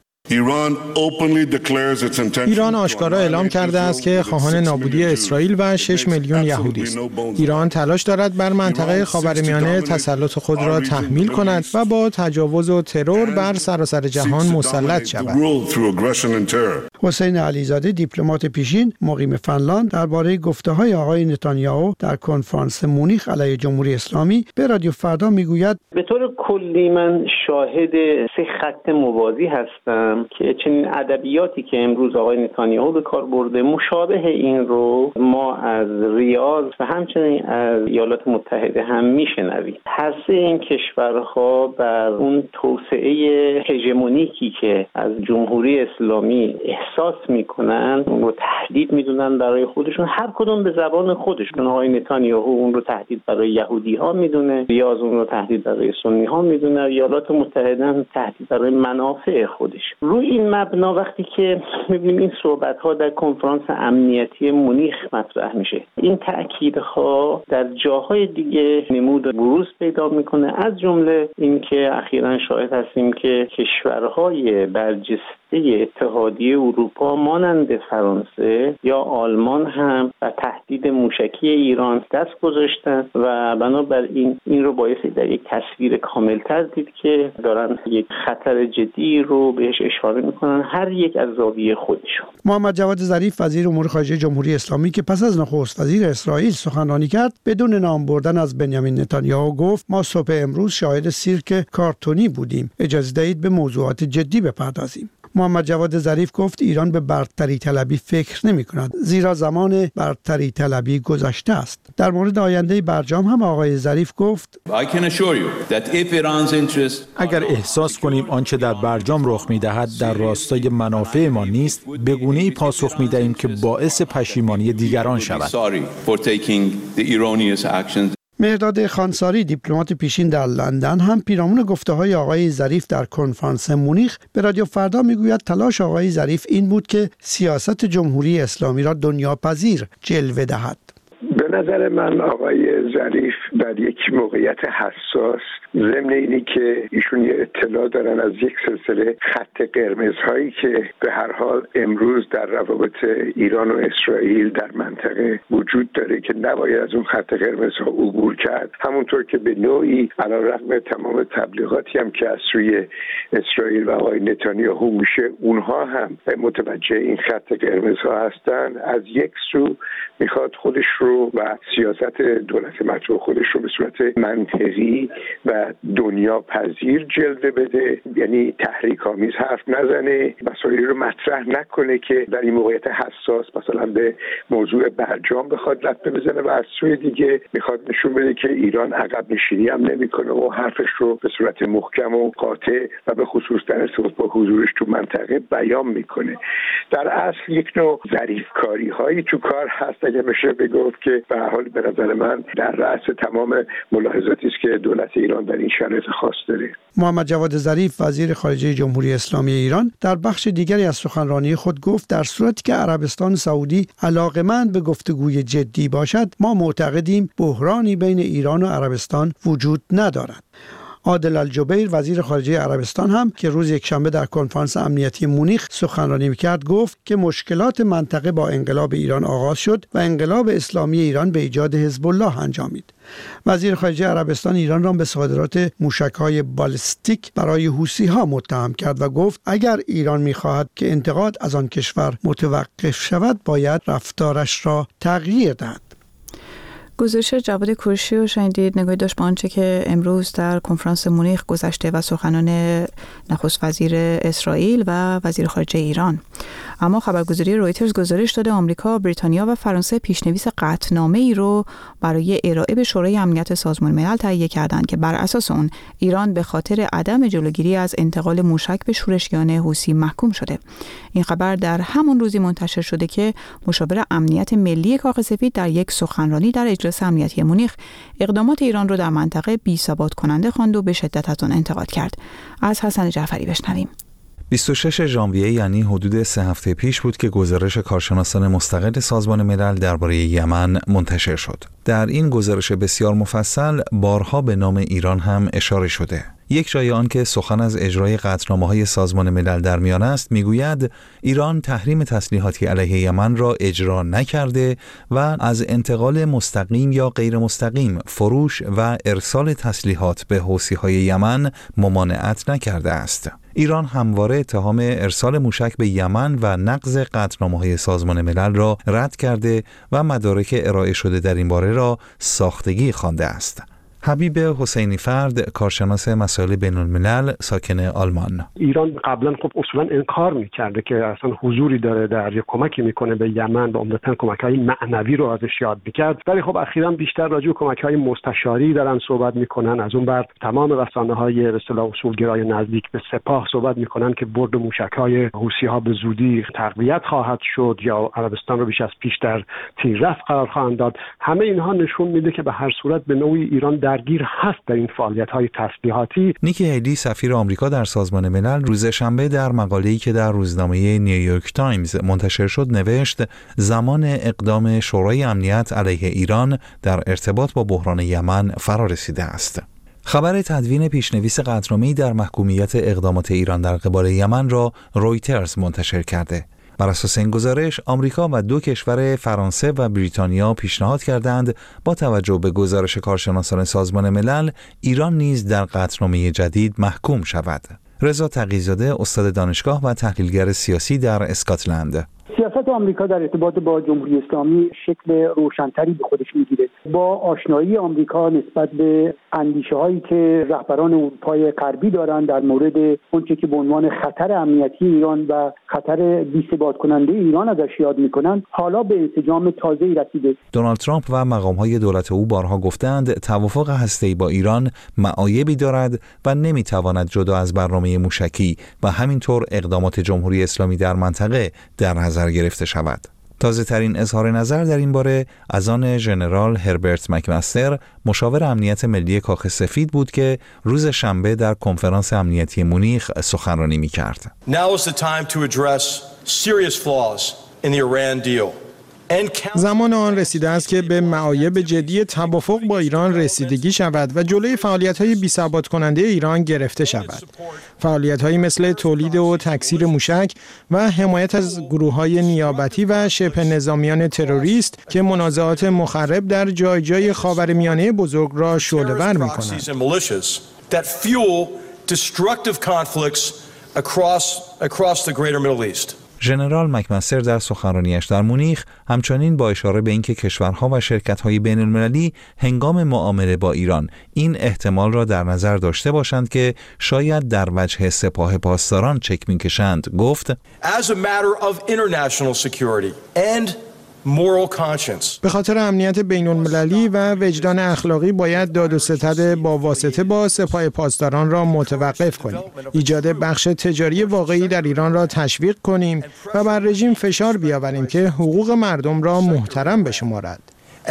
ایران آشکارا اعلام کرده است که خواهان نابودی اسرائیل و 6 میلیون یهودی است. ایران تلاش دارد بر منطقه خاورمیانه تسلط خود را تحمیل کند و با تجاوز و ترور بر سراسر جهان مسلط شود. حسین علیزاده دیپلمات پیشین مقیم فنلاند درباره گفته‌های آقای نتانیاهو در کنفرانس مونیخ علیه جمهوری اسلامی به رادیو فردا میگوید به طور کلی من شاهد 3 خط موازی هستم که چنین ادبیاتی که امروز آقای نتانیاهو به کار برده مشابه این رو ما از ریاض و همچنین از ایالات متحده هم میشنویم. هسته این کشورها بر اون توسعه هژمونیکی که از جمهوری اسلامی احساس میکنن اون رو تهدید میدونن برای خودشون، هر کدوم به زبان خودشون. آقای نتانیاهو اون رو تهدید برای یهودی ها میدونه، ریاض اون رو تهدید برای سنی ها میدونه، ایالات متحده هم تهدید برای منافع خودش. روی این مبنا وقتی که می‌بینیم این صحبت‌ها در کنفرانس امنیتی مونیخ مطرح میشه، این تأکیدها در جاهای دیگه نمود بروز پیدا میکنه، از جمله اینکه اخیراً شاهد هستیم که کشورهای برجسته اتحادیه اروپا مانند فرانسه یا آلمان هم و تهدید موشکی ایران دست گذاشتن و بنابراین این رو بایستی در یک تصویر کاملتر دید که دارن یک خطر جدی رو بهش اشاره میکنن، هر یک از زاویه خودشون. محمد جواد ظریف وزیر امور خارجه جمهوری اسلامی که پس از نخست وزیر اسرائیل سخنرانی کرد، بدون نام بردن از بنیامین نتانیاهو گفت ما صبح امروز شاهد سیرک کارتونی بودیم، اجازه دهید به موضوعات جدی بپردازیم. محمد جواد ظریف گفت ایران به برتری طلبی فکر نمی کند، زیرا زمان برتری طلبی گذشته است. در مورد آینده برجام هم آقای ظریف گفت اگر احساس کنیم آنچه در برجام رخ می دهد در راستای منافع ما نیست، به گونه‌ای پاسخ می دهیم که باعث پشیمانی دیگران شود. مهرداد خانساری دیپلمات پیشین در لندن هم پیرامون گفته‌های آقای ظریف در کنفرانس مونیخ به رادیو فردا میگوید تلاش آقای ظریف این بود که سیاست جمهوری اسلامی را دنیاپذیر جلوه دهد. به نظر من آقای ظریف در یک موقعیت حساس، ضمن اینی که ایشون یه اطلاع دارن از یک سلسله خط قرمزهایی که به هر حال امروز در روابط ایران و اسرائیل در منطقه وجود داره که نباید از اون خط قرمزها عبور کرد، همونطور که به نوعی علیرغم تمام تبلیغاتی هم که از سوی اسرائیل و آقای نتانیاهو میشه، اونها هم متوجه این خط قرمزها هستن. از یک سو میخواد خودش رو و سیاست دولت مطبوع خودش رو به صورت منطقی و دنیا پذیر جلوه بده، یعنی تحریک آمیز حرف نزنه، مسائلی رو مطرح نکنه که در این موقعیت حساس مثلا به موضوع برجام بخواد لطمه بزنه، و از سوی دیگه میخواد نشون بده که ایران عقب نشینی هم نمیکنه و حرفش رو به صورت محکم و قاطع و به خصوص در ارتباط با حضورش تو منطقه بیان میکنه. در اصل یک نوع ظریفکاری هایی تو کار هست، اگه میشه بگفت که به حال به نظر من در رأس تمام ملاحظاتی است که دولت ایران در این شرایط خاص داره. محمد جواد ظریف وزیر خارجه جمهوری اسلامی ایران در بخش دیگری از سخنرانی خود گفت در صورتی که عربستان سعودی علاقه‌مند به گفتگوی جدی باشد، ما معتقدیم بحرانی بین ایران و عربستان وجود ندارد. عادل الجبیر وزیر خارجه عربستان هم که روز یکشنبه در کنفرانس امنیتی مونیخ سخنرانی می‌کرد گفت که مشکلات منطقه با انقلاب ایران آغاز شد و انقلاب اسلامی ایران به ایجاد حزب الله انجامید. وزیر خارجه عربستان ایران را به صادرات موشک‌های بالستیک برای حوثی‌ها متهم کرد و گفت اگر ایران می‌خواهد که انتقاد از آن کشور متوقف شود، باید رفتارش را تغییر دهد. گزارش جواد کوروشی رو شنیدید، نگاهی داشت به آنچه که امروز در کنفرانس مونیخ گذشته و سخنان نخست وزیر اسرائیل و وزیر خارجه ایران. اما خبرگزاری رویترز گزارش داده آمریکا، بریتانیا و فرانسه پیشنویس قطعنامه‌ای رو برای ارائه به شورای امنیت سازمان ملل تهیه کردند که بر اساس اون ایران به خاطر عدم جلوگیری از انتقال موشک به شورشیان حوثی محکوم شده. این خبر در همون روزی منتشر شده که مشاور امنیت ملی کاخ سفید در یک سخنرانی در اجلاس امنیتی مونیخ اقدامات ایران رو در منطقه بی‌ثبات کننده خواند و به شدت از آن انتقاد کرد. از حسن جعفری بشنویم. 26 ژانویه یعنی حدود 3 هفته پیش بود که گزارش کارشناسان مستقل سازمان ملل درباره یمن منتشر شد. در این گزارش بسیار مفصل بارها به نام ایران هم اشاره شده. یک جای آن که سخن از اجرای قطعنامه‌های سازمان ملل در میان است میگوید ایران تحریم تسلیحاتی علیه یمن را اجرا نکرده و از انتقال مستقیم یا غیر مستقیم فروش و ارسال تسلیحات به حوثی‌های یمن ممانعت نکرده است. ایران همواره اتهام ارسال موشک به یمن و نقض قطعنامه‌های سازمان ملل را رد کرده و مدارک ارائه شده در این باره را ساختگی خوانده است. حبیب حسینی فرد، کارشناس مسائل بین‌الملل، ساکن آلمان: ایران قبلا خب اصولا انکار می‌کرده که اصلا حضوری داره در یا کمکی میکنه به یمن و عمدتاً کمک‌های معنوی رو ازش یاد می‌کرد، ولی خب اخیراً بیشتر راجع به کمک‌های مستشاری دارن صحبت میکنن. از اون بعد تمام رسانه‌های به اصطلاح اصولگرای نزدیک به سپاه صحبت میکنن که برد موشک‌های حوثی‌ها به زودی تقویت خواهد شد یا عربستان رو بیش از پیش در تیررفت قرار خواهند داد. همه اینها نشون میده که به هر صورت به نوعی ایران درگیر هست در این فعالیت‌های تسلیحاتی. نیکی هیلی سفیر آمریکا در سازمان ملل روز شنبه در مقاله‌ای که در روزنامه نیویورک تایمز منتشر شد نوشت زمان اقدام شورای امنیت علیه ایران در ارتباط با بحران یمن فرا رسیده است. خبر تدوین پیشنویس قطعنامه‌ای در محکومیت اقدامات ایران در قبال یمن را رویترز منتشر کرده. بر اساس این گزارش آمریکا و 2 کشور فرانسه و بریتانیا پیشنهاد کردند با توجه به گزارش کارشناسان سازمان ملل ایران نیز در قطعنامه جدید محکوم شود. رضا تقی‌زاده استاد دانشگاه و تحلیلگر سیاسی در اسکاتلند: سیاست آمریکا در ارتباط با جمهوری اسلامی شکل روشن‌تری به خودش می‌گیره. با آشنایی آمریکا نسبت به اندیشه‌هایی که رهبران اروپای غربی دارند در مورد اونچه که به عنوان خطر امنیتی ایران و خطر بی‌ثبات کننده ایران ازش یاد می‌کنند، حالا به انسجام تازه‌ای رسیده. دونالد ترامپ و مقام‌های دولت او بارها گفتند توافق هسته‌ای با ایران معایبی دارد و نمی‌تواند جدا از برنامه موشکی و همینطور اقدامات جمهوری اسلامی در منطقه در نظر گرفته شود. تازه ترین اظهار نظر در این باره از آن ژنرال هربرت مکمستر، مشاور امنیت ملی کاخ سفید بود که روز شنبه در کنفرانس امنیتی مونیخ سخنرانی می‌کرد. Now is the time to address serious flaws in the Iran deal. زمان آن رسیده است که به معایب جدی توافق با ایران رسیدگی شود و جلوی فعالیت‌های بی‌ثبات کننده ایران گرفته شود. فعالیت‌هایی مثل تولید و تکثیر موشک و حمایت از گروه‌های نیابتی و شبه نظامیان تروریست که منازعات مخرب در جای جای خاورمیانه بزرگ را شعله‌ور می‌کنند. ژنرال مکمستر در سخنرانیش در مونیخ همچنین با اشاره به اینکه کشورها و شرکت‌های بین‌المللی هنگام معامله با ایران این احتمال را در نظر داشته باشند که شاید در وجه سپاه پاسداران چک می‌کشند، گفت: As a matter of international security and moral conscience. به خاطر امنیت بین‌المللی و وجدان اخلاقی باید داد و ستد با واسطه با سپاه پاسداران را متوقف کنیم. ایجاد بخش تجاری واقعی در ایران را تشویق کنیم و بر رژیم فشار بیاوریم که حقوق مردم را محترم بشمارد.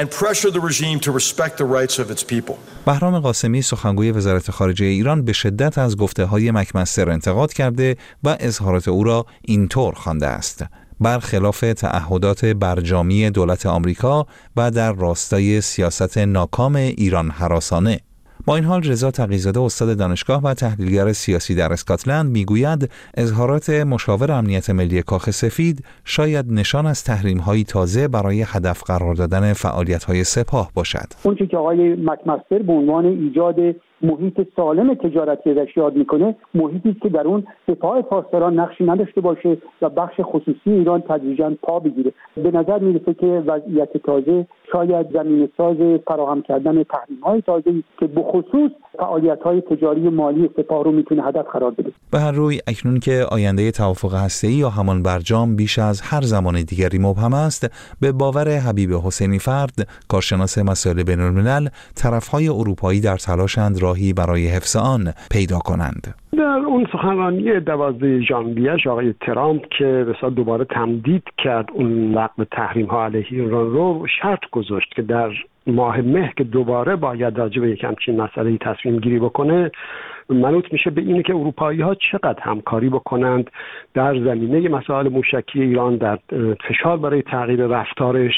بهرام قاسمی سخنگوی وزارت خارجه ایران به شدت از گفته‌های مکمستر انتقاد کرده و اظهارات او را اینطور خوانده است: برخلاف تعهدات برجامی دولت آمریکا و در راستای سیاست ناکام ایران هراسانه. با این حال رضا تقی‌زاده استاد دانشگاه و تحلیلگر سیاسی در اسکاتلند میگوید اظهارات مشاور امنیت ملی کاخ سفید شاید نشان از تحریم‌های تازه برای هدف قرار دادن فعالیت‌های سپاه باشد. اونچه که آقای مکمستر به عنوان ایجاد محیط سالم تجارتی ازش یاد میکنه، محیطی که در اون سپاه پاسداران نقشی نداشته باشه و بخش خصوصی ایران تدریجاً پا بگیره. به نظر میرسه که وضعیت تازه شاید زمینه‌ساز فراهم کردن تحریم‌های تازه‌ای که به خصوص فعالیت‌های تجاری مالی سپاه رو میتونه هدف قرار بده. به هر روی اکنون که آینده توافق هسته‌ای یا همان برجام بیش از هر زمان دیگری مبهم است، به باور حبیب حسینی فرد، کارشناس مسائل بین‌الملل، طرف‌های اروپایی در تلاشند راهی برای حفظ آن پیدا کنند. در اون سخنرانی 12 ژانویه آقای ترامپ که رسالت دوباره تمدید کرد اون لغو تحریم‌ها علیه ایران رو شرط گذاشت که در ماه مه که دوباره باید راجع به یک همچین مسئله تصمیم گیری بکنه، منوط میشه به اینه که اروپایی‌ها چقدر همکاری بکنند در زمینه مسائل موشکی ایران، در فشار برای تغییر رفتارش،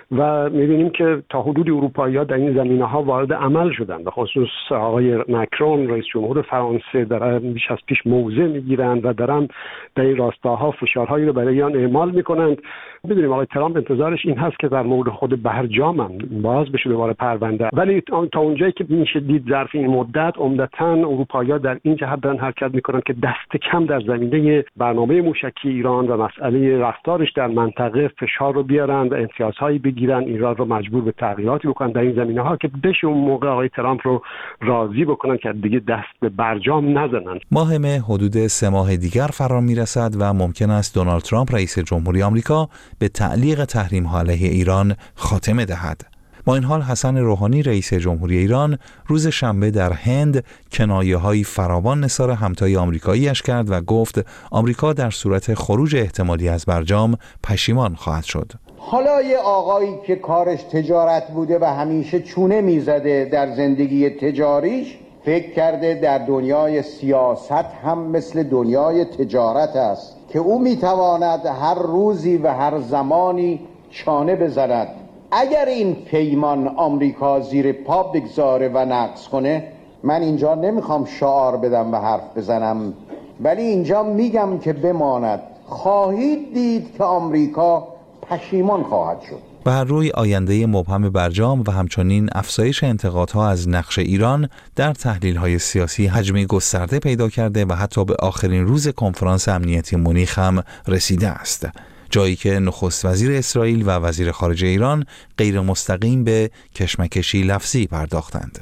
و می‌بینیم که تا حدودی اروپایی‌ها در این زمینه‌ها وارد عمل شدن. به خصوص آقای مکرون رئیس جمهور فرانسه دارن بیش از پیش موضع می‌گیرند و دارن در این راستاها فشارهایی رو برای ایران اعمال می‌کنند. می‌دونیم آقای ترامپ انتظارش این هست که در مورد خود برجام هم باز بشه دوباره پرونده، ولی تا اونجایی که میشه دید ظرف این مدت عمدتاً اروپایی‌ها در این جهت دارن حرکت می‌کنن که دست کم در زمینه برنامه موشکی ایران و مسئله رفتارش در منطقه فشار رو بیارن و امتیازهایی بگیرن، ایران رو مجبور به تغییراتی بکنن در این زمینه‌ها که بشه اون موقع آقای ترامپ رو راضی بکنن که دیگه دست به برجام نزنن. ماه مه حدود 3 ماه دیگر فرا میرسد و ممکن است دونالد ترامپ رئیس جمهوری آمریکا به تعلیق تحریم‌ها علیه ایران خاتمه دهد. با این حال حسن روحانی رئیس جمهوری ایران روز شنبه در هند کنایه‌های فراوان نثار همتای آمریکایی‌اش کرد و گفت آمریکا در صورت خروج احتمالی از برجام پشیمان خواهد شد. حالا یه آقایی که کارش تجارت بوده و همیشه چونه میزده در زندگی تجاریش، فکر کرده در دنیای سیاست هم مثل دنیای تجارت است که او میتواند هر روزی و هر زمانی چانه بزند. اگر این پیمان آمریکا زیر پا بگذاره و نقض کنه، من اینجا نمیخوام شعار بدم و حرف بزنم، ولی اینجا میگم که بماند، خواهید دید که آمریکا پشیمان خواهد شد. بر روی آینده مبهم برجام و همچنین افزایش انتقادها از نقش ایران در تحلیل‌های سیاسی حجمی گسترده پیدا کرده و حتی به آخرین روز کنفرانس امنیتی مونیخ هم رسیده است، جایی که نخست وزیر اسرائیل و وزیر خارجه ایران غیر مستقیم به کشمکشی لفظی پرداختند.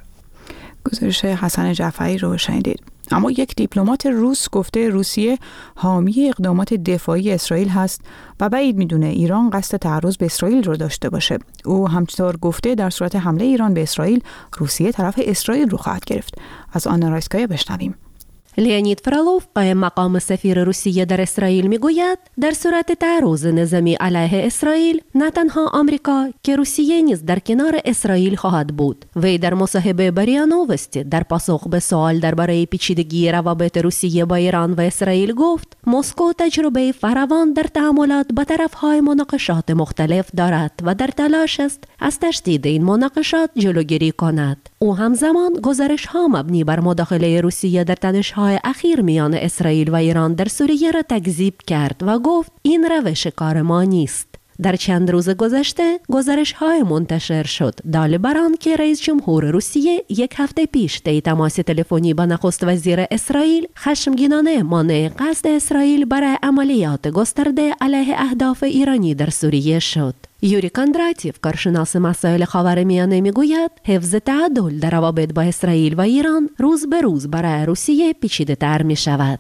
گزارش حسن جعفری رو شنیدید. اما یک دیپلمات روس گفته روسیه حامی اقدامات دفاعی اسرائیل هست و بعید میدونه ایران قصد تعرض به اسرائیل رو داشته باشه. او همچنین گفته در صورت حمله ایران به اسرائیل، روسیه طرف اسرائیل رو خواهد گرفت. از آنا رایسکایا بشنویم. لئونید فرالوف قائم مقام سفیر روسیه در اسرائیل میگوید در صورت تعرض نظامی علیه اسرائیل، نه تنها آمریکا که روسیه نیز در کنار اسرائیل خواهد بود. وی در مصاحبه با ریا نووستی در پاسخ به سوال درباره پیچیدگی روابط روسیه با ایران و اسرائیل گفت مسکو تجربه فراوان در تعاملات با طرف‌های مناقشات مختلف دارد و در تلاش است از تشدید این مناقشات جلوگیری کند. او همزمان گزارش‌ها مبنی بر مداخله روسیه در تنش‌های اخیر میان اسرائیل و ایران در سوریه را تکذیب کرد و گفت این روش کار ما نیست. در چند روز گذشته گزارش‌های منتشر شد دال بر آن که رئیس جمهور روسیه یک هفته پیش طی تماس تلفنی با نخست وزیر اسرائیل خشمگینانه مانع قصد اسرائیل برای عملیات گسترده علیه اهداف ایرانی در سوریه شد. یوری کاندراتیف، کارشناس مسائل خاورمیانه، میگوید حفظ تعادل در روابط با اسرائیل و ایران روز به روز برای روسیه پیچیده‌تر می شود.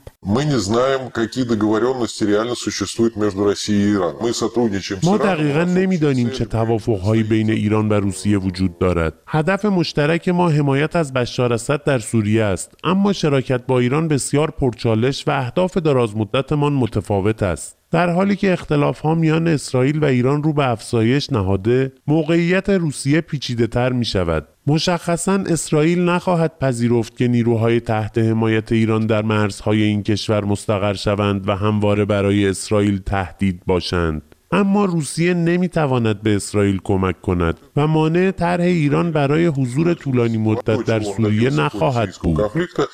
ما دقیقاً نمیدانیم چه توافق‌هایی بین ایران و روسیه وجود دارد. هدف مشترک ما حمایت از بشار اسد در سوریه است، اما شراکت با ایران بسیار پرچالش و اهداف درازمدتمان متفاوت است. در حالی که اختلاف‌ها میان اسرائیل و ایران رو به افزایش نهاده، موقعیت روسیه پیچیده‌تر می‌شود. مشخصاً اسرائیل نخواهد پذیرفت که نیروهای تحت حمایت ایران در مرزهای این کشور مستقر شوند و همواره برای اسرائیل تهدید باشند. اما روسیه نمیتواند به اسرائیل کمک کند و مانع طرح ایران برای حضور طولانی مدت در سوریه نخواهد بود.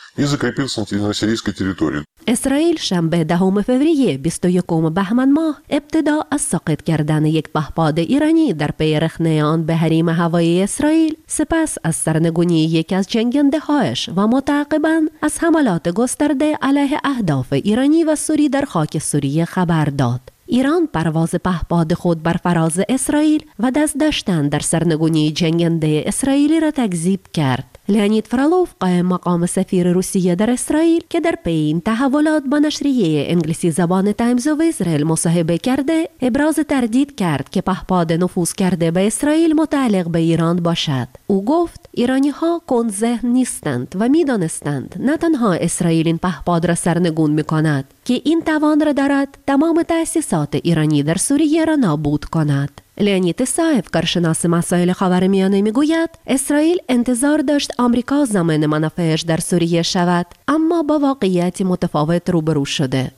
اسرائیل شنبه 10 فوریه 21 بهمن ماه ابتدا از ساقط کردن یک پهپاد ایرانی در پی رخنه آن به حریم هوایی اسرائیل، سپس از سرنگونی یک از جنگنده‌هایش و متعاقباً از حملات گسترده علیه اهداف ایرانی و سوری در خاک سوریه خبر داد. ایران پرواز پهپاد خود بر فراز اسرائیل و دست داشتن در سرنگونی جنگنده اسرائیلی را تکذیب کرد. لئونید فرالوف، قائم مقام سفیر روسیه در اسرائیل که در پی این تحولات با نشریه انگلیسی زبان تایمز آف اسرائیل مصاحبه کرده، ابراز تردید کرد که پهپاد نفوذ کرده به اسرائیل متعلق به ایران باشد. او گفت ایرانی‌ها کندذهن نیستند و می‌دانستند نه تنها اسرائیل این پهپاد را سرنگون می‌کند که این توان را دارد تمام تأسیسات ایرانی در سوریه را نابود کند. لئونید سایف، کارشناس مسائل خاورمیانه، میگوید اسرائیل انتظار داشت آمریکا ضامن منافعش در سوریه شود، اما با واقعیت متفاوت روبرو شده.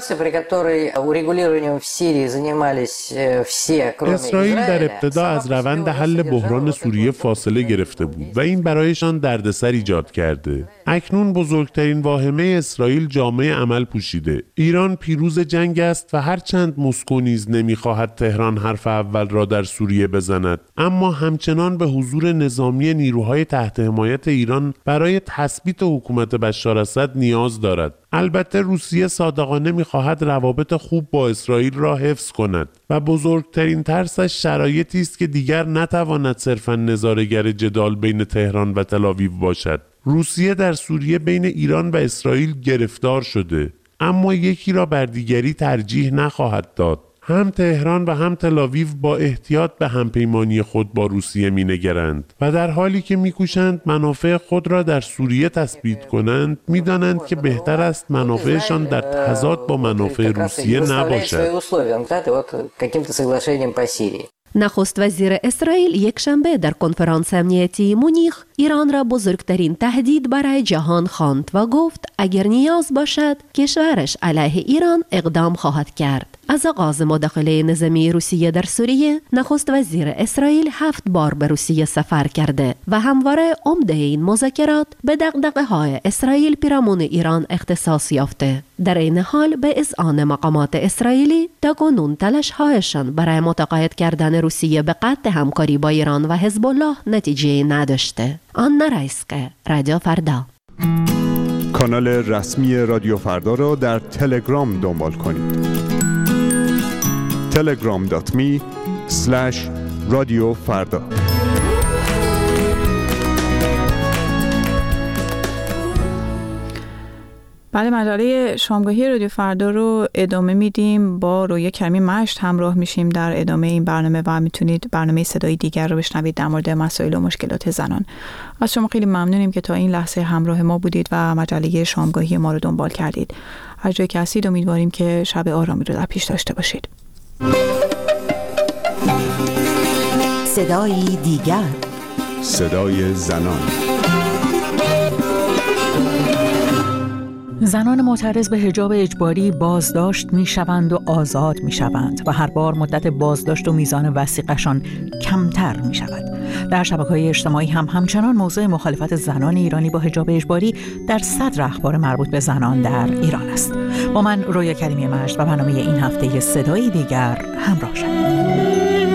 اسرائیل در ابتدا از روند حل بحران سوریه فاصله گرفته بود و این برایشان دردسر ایجاد کرده. اکنون بزرگترین واهمه اسرائیل جامعه عمل پوشیده. ایران پیروز جنگ است و هرچند مسکو نیز نمیخواهد تهران حرف اول را در سوریه بزند، اما همچنان به حضور نظامی نیروهای تحت حمایت ایران برای تثبیت حکومت بشار اسد نیاز دارد. البته روسیه صادقانه می‌خواهد روابط خوب با اسرائیل را حفظ کند و بزرگترین ترسش شرایطی است که دیگر نتواند صرفاً نظاره‌گر جدال بین تهران و تل‌آویو باشد. روسیه در سوریه بین ایران و اسرائیل گرفتار شده، اما یکی را بر دیگری ترجیح نخواهد داد. هم تهران و هم تل‌آویو با احتیاط به همپیمانی خود با روسیه می‌نگرند و در حالی که می‌کوشند منافع خود را در سوریه تثبیت کنند، می‌دانند که بهتر است منافعشان در تضاد با منافع روسیه نباشد. نخست وزیر اسرائیل یکشنبه در کنفرانس امنیتی مونیخ ایران را بزرگترین تهدید برای جهان خواند و گفت اگر نیاز باشد کشورش علیه ایران اقدام خواهد کرد. از آغاز مداخله نظامی روسیه در سوریه، نخست وزیر اسرائیل 7 بار به روسیه سفر کرده و همواره عمده این مذاکرات به دغدغه‌های اسرائیل پیرامون ایران اختصاص یافته. در این حال به اذعان مقامات اسرائیلی تاکنون تلاش‌هایشان برای متقاعد کردن روسیه به قطع همکاری با ایران و حزب الله نتیجه نداشته. آنا رایسکه، رادیو فردا. کانال رسمی رادیو فردا را در تلگرام دنبال کنید. telegram.me/رادیو فردا. بله، مجله شامگاهی رادیو فردا رو ادامه میدیم. با رویا کریمی مشت همراه میشیم در ادامه این برنامه و میتونید برنامه صدای دیگر رو بشنوید در مورد مسائل و مشکلات زنان. از شما خیلی ممنونیم که تا این لحظه همراه ما بودید و مجله شامگاهی ما رو دنبال کردید. هر جای که هستید امیدواریم که شب آرامی رو در پیش داشته باشید. صدای دیگر، صدای زنان. زنان معترض به حجاب اجباری بازداشت می‌شوند و آزاد می‌شوند و هر بار مدت بازداشت و میزان وثیقه‌شان کمتر می‌شود. در شبکه‌های اجتماعی هم همچنان موضوع مخالفت زنان ایرانی با حجاب اجباری در صدر اخبار مربوط به زنان در ایران است. با من رویا کریمی مشت و برنامه این هفته صدای دیگر همراه شوید.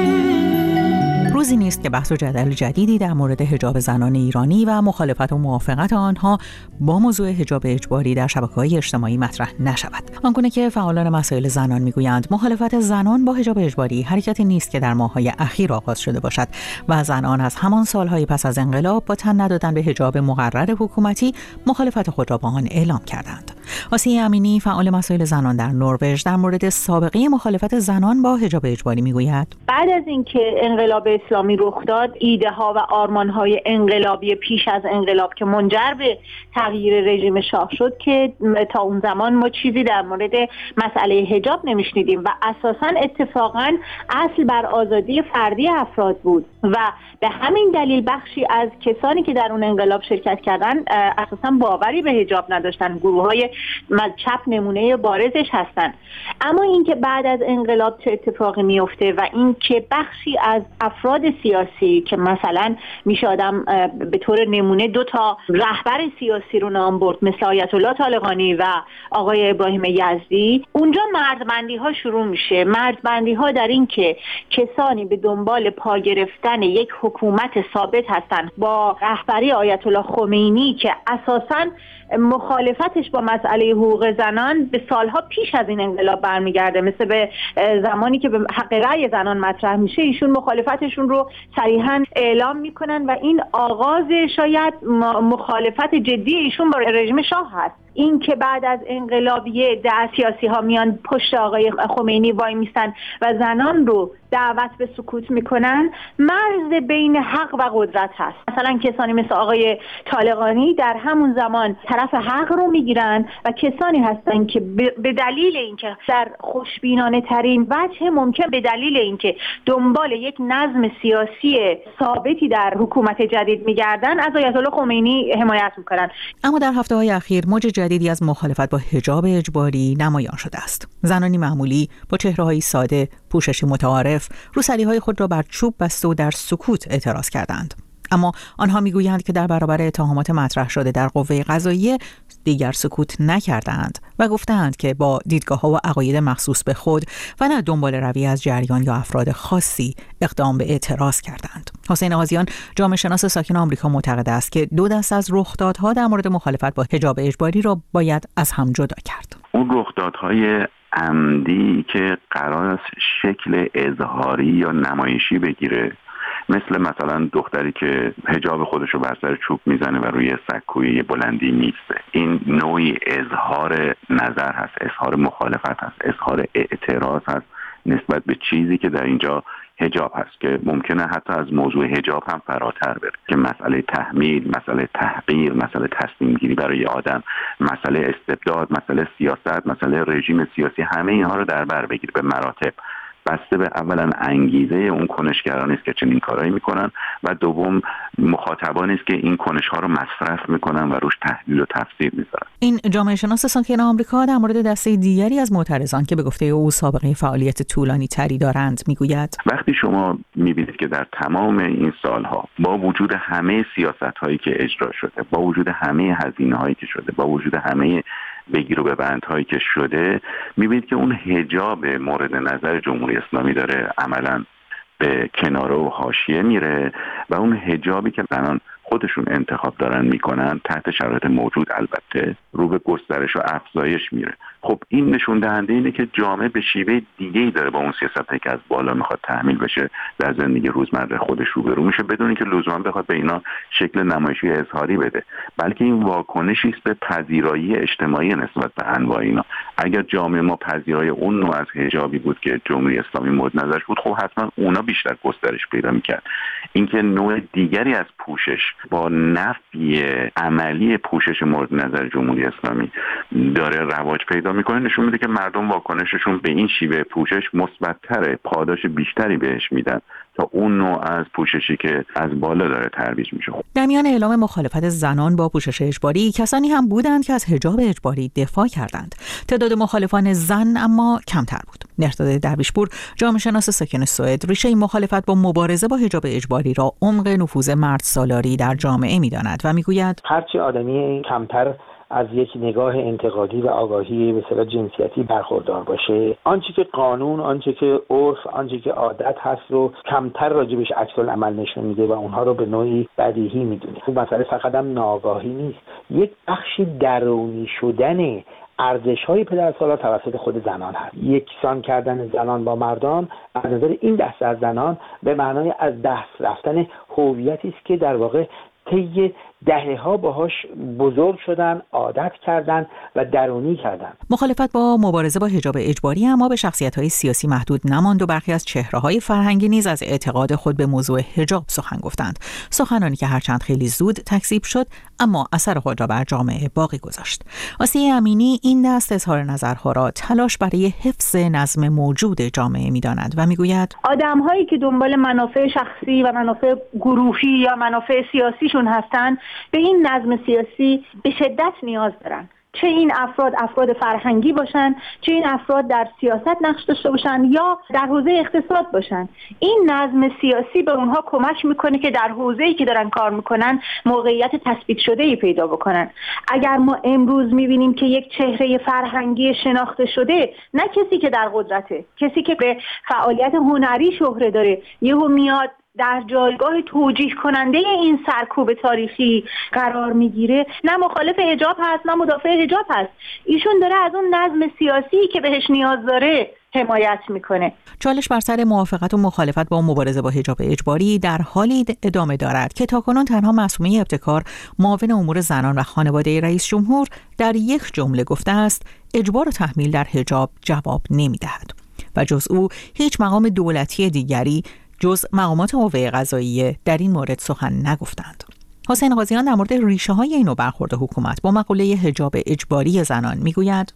روزی نیست که بحث و جدل جدیدی در مورد حجاب زنان ایرانی و مخالفت و موافقت آنها با موضوع حجاب اجباری در شبکه‌های اجتماعی مطرح نشود. آنگونه که فعالان مسائل زنان میگویند مخالفت زنان با حجاب اجباری حرکتی نیست که در ماه‌های اخیر آغاز شده باشد و زنان از همان سالهای پس از انقلاب با تن ندادن به حجاب مقرر حکومتی مخالفت خود را با آن اعلام کردند. آسیه امینی، فعال مسائل زنان در نروژ، در مورد سابقه مخالفت زنان با حجاب اجباری میگوید بعد از اینکه انقلاب اسلامی رخ داد، ایده ها و آرمان های انقلابی پیش از انقلاب که منجر به تغییر رژیم شاه شد که تا اون زمان ما چیزی در مورد مسئله حجاب نمیشنیدیم و اساساً اتفاقاً اصل بر آزادی فردی افراد بود و به همین دلیل بخشی از کسانی که در اون انقلاب شرکت کردن اساساً باوری به حجاب نداشتن. گروه‌های چپ نمونه بارزش هستن. اما اینکه بعد از انقلاب چه اتفاقی میفته و اینکه بخشی از افراد سیاسی که مثلا میشه آدم به طور نمونه 2 رهبر سیاسی رو نام برد مثل آیت الله طالقانی و آقای ابراهیم یزدی، اونجا مردبندی ها شروع میشه. مردبندی ها در این که کسانی به دنبال پا گرفتن یک حکومت ثابت هستند با رهبری آیت الله خمینی که اساساً مخالفتش با مسئله حقوق زنان به سالها پیش از این انقلاب برمیگرده. مثل به زمانی که به حق رأی زنان مطرح میشه ایشون مخالفتشون رو صریحاً اعلام میکنن و این آغاز شاید مخالفت جدی ایشون با رژیم شاه هست. این که بعد از انقلابیه سیاسی ها میان پشت آقای خمینی وای میستن و زنان رو دعوت به سکوت میکنن، مرز بین حق و قدرت هست. مثلا کسانی مثل آقای طالقانی در همون زمان طرف حق رو میگیرن و کسانی هستن که به دلیل اینکه در خوشبینانه ترین وجه ممکن به دلیل اینکه دنبال یک نظم سیاسی ثابتی در حکومت جدید میگردن از آیت الله خمینی حمایت میکنن. اما در هفته‌های اخیر موج جدیدی از مخالفت با حجاب اجباری نمایان شده است. زنانی معمولی با چهره‌های ساده، پوششی متعارف، روسری‌های خود را بر چوب بسته و در سکوت اعتراض کردند. اما آنها میگویند که در برابر اتهامات مطرح شده در قوه قضاییه دیگر سکوت نکردند و گفتند که با دیدگاه‌ها و عقاید مخصوص به خود و نه دنبال روی از جریان یا افراد خاصی اقدام به اعتراض کردند. حسین آذیان، جامعه شناس ساکن آمریکا، معتقد است که 2 دست از رخدادها در مورد مخالفت با حجاب اجباری را باید از هم جدا کرد. اون رخدادهای عمدی که قرار است شکل اظهاری یا نمایشی بگیره، مثلا دختری که حجاب خودش رو بر سر چوب میزنه و روی سکوی بلندی میسته، این نوعی اظهار نظر هست، اظهار مخالفت هست، اظهار اعتراض هست نسبت به چیزی که در اینجا حجاب هست که ممکنه حتی از موضوع حجاب هم فراتر بره، که مسئله تحمیل، مسئله تحقیر، مسئله تصمیم گیری برای آدم، مسئله استبداد، مسئله سیاست، مسئله رژیم سیاسی، همه اینها رو در بر بگیره به مراتب، بسته به اولا انگیزه اون کنشگران است که چنین کارایی میکنن و دوم مخاطبانی است که این کنش ها رو مصرف میکنن و روش تحلیل و تفسیر میذارن. این جامعه شناس ساکن آمریکا در مورد دسته دیگری از معترضان که به گفته او سابقه فعالیت طولانی تری دارند میگوید وقتی شما میبینید که در تمام این سالها با وجود همه سیاست هایی که اجرا شده، با وجود همه هزینه هایی که شده، با وجود همه بگیر و ببند هایی که شده، میبینید که اون حجاب مورد نظر جمهوری اسلامی داره عملاً به کناره و حاشیه میره و اون حجابی که زنان خودشون انتخاب دارن میکنن تحت شرایط موجود البته رو به گسترش و افزایش میره. خب این نشون دهنده اینه که جامعه به شیوه دیگه‌ای داره با اون سیاستایی که از بالا میخواد تحمیل بشه در زندگی روزمره خودش روبرو میشه، بدون اینکه لزوما بخواد به اینا شکل نمایشی اظهاری بده، بلکه این واکنشی است به پذیرایی اجتماعی نسبت به انواع اینا. اگر جامعه ما پذیرای اون نوع از حجابی بود که جمهوری اسلامی مورد نظرش بود، خب حتما اونا بیشتر گسترش پیدا میکرد. اینکه نوع دیگری از پوشش با نفی عملی پوشش مورد نظر جمهوری اسلامی داره رواج پیدا میکنه، نشون میده که مردم واکنششون به این شیوه پوشش مثبت‌تره، پاداش بیشتری بهش میدن تا اون نوع از پوششی که از بالا داره ترویج میشه. در میان اعلام مخالفت زنان با پوشش اجباری کسانی هم بودند که از حجاب اجباری دفاع کردند. تعداد مخالفان زن اما کمتر بود. مهرداد درویشپور، جامعه شناس ساکن سوئد، ریشه این مخالفت با مبارزه با حجاب اجباری را عمق نفوذ مرد سالاری در جامعه می‌داند و میگوید هرچی آدمی کمتر از یک نگاه انتقادی و آگاهی به اصطلاح جنسیتی برخوردار باشه، آنچه که قانون، آنچه که عرف، آنچه که عادت هست رو کمتر راجبش عکس العمل نشون میده و اونها رو به نوعی بدیهی میدونه. خب مسئله فقط هم ناآگاهی نیست، یک بخشی درونی شدن ارزش‌های پدرسالار توسط خود زنان هست. یکسان کردن زنان با مردان از نظر این دسته از زنان به معنای از دست رفتن هویتی است که در واقع طی دهه‌ها باهاش بزرگ شدن، عادت کردن و درونی کردن. مخالفت با مبارزه با حجاب اجباری اما به شخصیت‌های سیاسی محدود نماند و برخی از چهره‌های فرهنگی نیز از اعتقاد خود به موضوع حجاب سخن گفتند. سخنانی که هرچند خیلی زود تکذیب شد اما اثر خود را بر جامعه باقی گذاشت. آسیه امینی این دست اظهار نظرها را تلاش برای حفظ نظم موجود جامعه می‌داند و می‌گوید آدم‌هایی که دنبال منافع شخصی و منافع گروهی یا منافع سیاسیشون هستن به این نظم سیاسی به شدت نیاز دارن. چه این افراد فرهنگی باشن، چه این افراد در سیاست نقش داشته باشن یا در حوزه اقتصاد باشن، این نظم سیاسی به اونها کمک میکنه که در حوزه‌ای که دارن کار میکنن موقعیت تثبیت شده‌ای پیدا بکنن. اگر ما امروز میبینیم که یک چهره فرهنگی شناخته شده، نه کسی که در قدرته، کسی که به فعالیت هنری شهره داره، یهو میاد در جایگاه توجیه کننده این سرکوب تاریخی قرار میگیره، نه مخالف حجاب هست نه مدافع حجاب هست، ایشون داره از اون نظم سیاسی که بهش نیاز داره حمایت میکنه. چالش بر سر موافقت و مخالفت با مبارزه با حجاب اجباری در حالی ادامه دارد که تاکنون تنها معصومه ابتکار، معاون امور زنان و خانواده رئیس جمهور، در یک جمله گفته است اجبار و تحمیل در حجاب جواب نمیدهد و جز او هیچ مقام دولتی دیگری جز مقامات قوه قضاییه در این مورد سخن نگفتند. حسین قاضیان در مورد ریشه های این نوع برخورد حکومت با مقوله حجاب اجباری زنان میگوید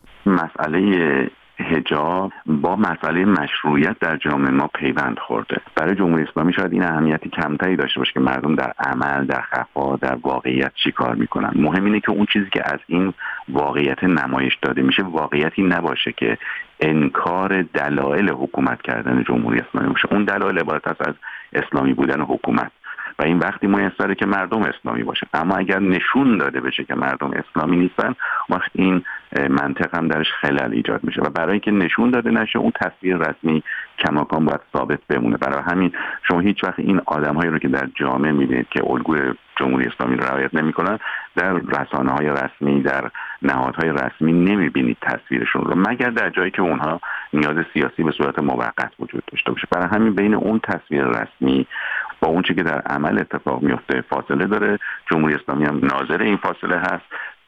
مسئله حجاب با مسئله مشروعیت در جامعه ما پیوند خورده. برای جمهوری اسلامی شاید این اهمیتی کمتری داشته باشه که مردم در عمل، در خفا، در واقعیت چی کار میکنن. مهم اینه که اون چیزی که از این واقعیت نمایش داده میشه واقعیتی نباشه که انکار دلایل حکومت کردن جمهوری اسلامی باشه. اون دلایل عبارت است از اسلامی بودن حکومت و این وقتی میسره که مردم اسلامی باشه. اما اگر نشون داده بشه که مردم اسلامی نیستن، وقت این منطق هم درش خلل ایجاد میشه و برای اینکه نشون داده نشه اون تصویر رسمی کماکان باید ثابت بمونه. برای همین شما هیچ وقت این آدم‌هایی رو که در جامعه می‌بینید که الگوی جمهوری اسلامی رو رعایت نمی‌کنن در رسانه‌های رسمی، در نهادهای رسمی نمی‌بینید تصویرشون رو، مگر در جایی که اونها نیاز سیاسی به صورت موقت وجود داشته باشه. برای همین بین اون تصویر رسمی با اون چیزی که در عمل اتفاق میفته فاصله داره. جمهوری اسلامی هم ناظر این فاصله هست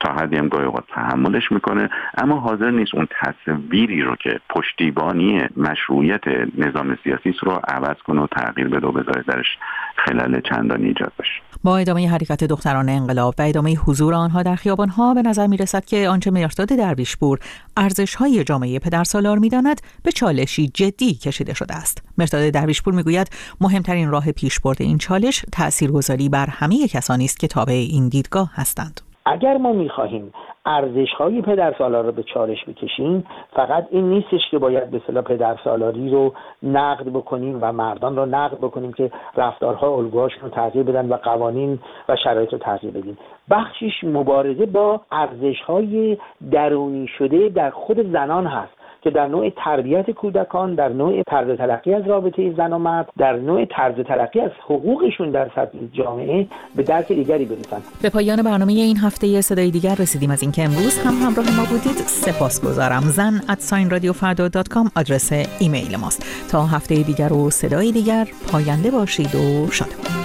تا حدی هم گاهی اوقات تحملش میکنه، اما حاضر نیست اون تصویری رو که پشتیبانی مشروعیت نظام سیاسی رو عوض کنه و تغییر بده و بذاره درش خلل چندانی ایجاد بشه. با ادامه حرکت دختران انقلاب و ادامه حضور آنها در خیابان‌ها به نظر می‌رسد که آنچه مرداد درویشپور ارزش‌های جامعه پدرسالار می‌داند به چالشی جدی کشیده شده است. مرداد درویشپور می‌گوید مهمترین راه پیشبرد این چالش تأثیرگذاری بر همه کسانی است که تابع این دیدگاه هستند. اگر ما می‌خواهیم ارزش‌های پدرسالار رو به چالش بکشیم، فقط این نیستش که باید به اصطلاح پدرسالاری رو نقد بکنیم و مردان رو نقد بکنیم که رفتارها الگوهاشون رو تغییر بدن و قوانین و شرایط رو تغییر بدیم. بخشش مبارزه با ارزش‌های درونی شده در خود زنان هست که در نوع تربیت کودکان، در نوع طرز تلقی از رابطه زن و مرد، در نوع طرز تلقی از حقوقشون در سطح جامعه به درک دیگری برسن. به پایان برنامه این هفته صدای دیگر رسیدیم. از اینکه امروز هم همراه ما بودید سپاسگزارم. zan@radiofardo.com آدرس ایمیل ماست. تا هفته دیگر و صدای دیگر، پاینده باشید و شادمان.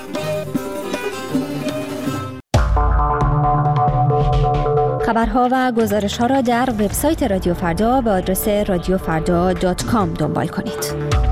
خبرها و گزارش‌ها را در وبسایت رادیو فردا به آدرس radiofarda.com دنبال کنید.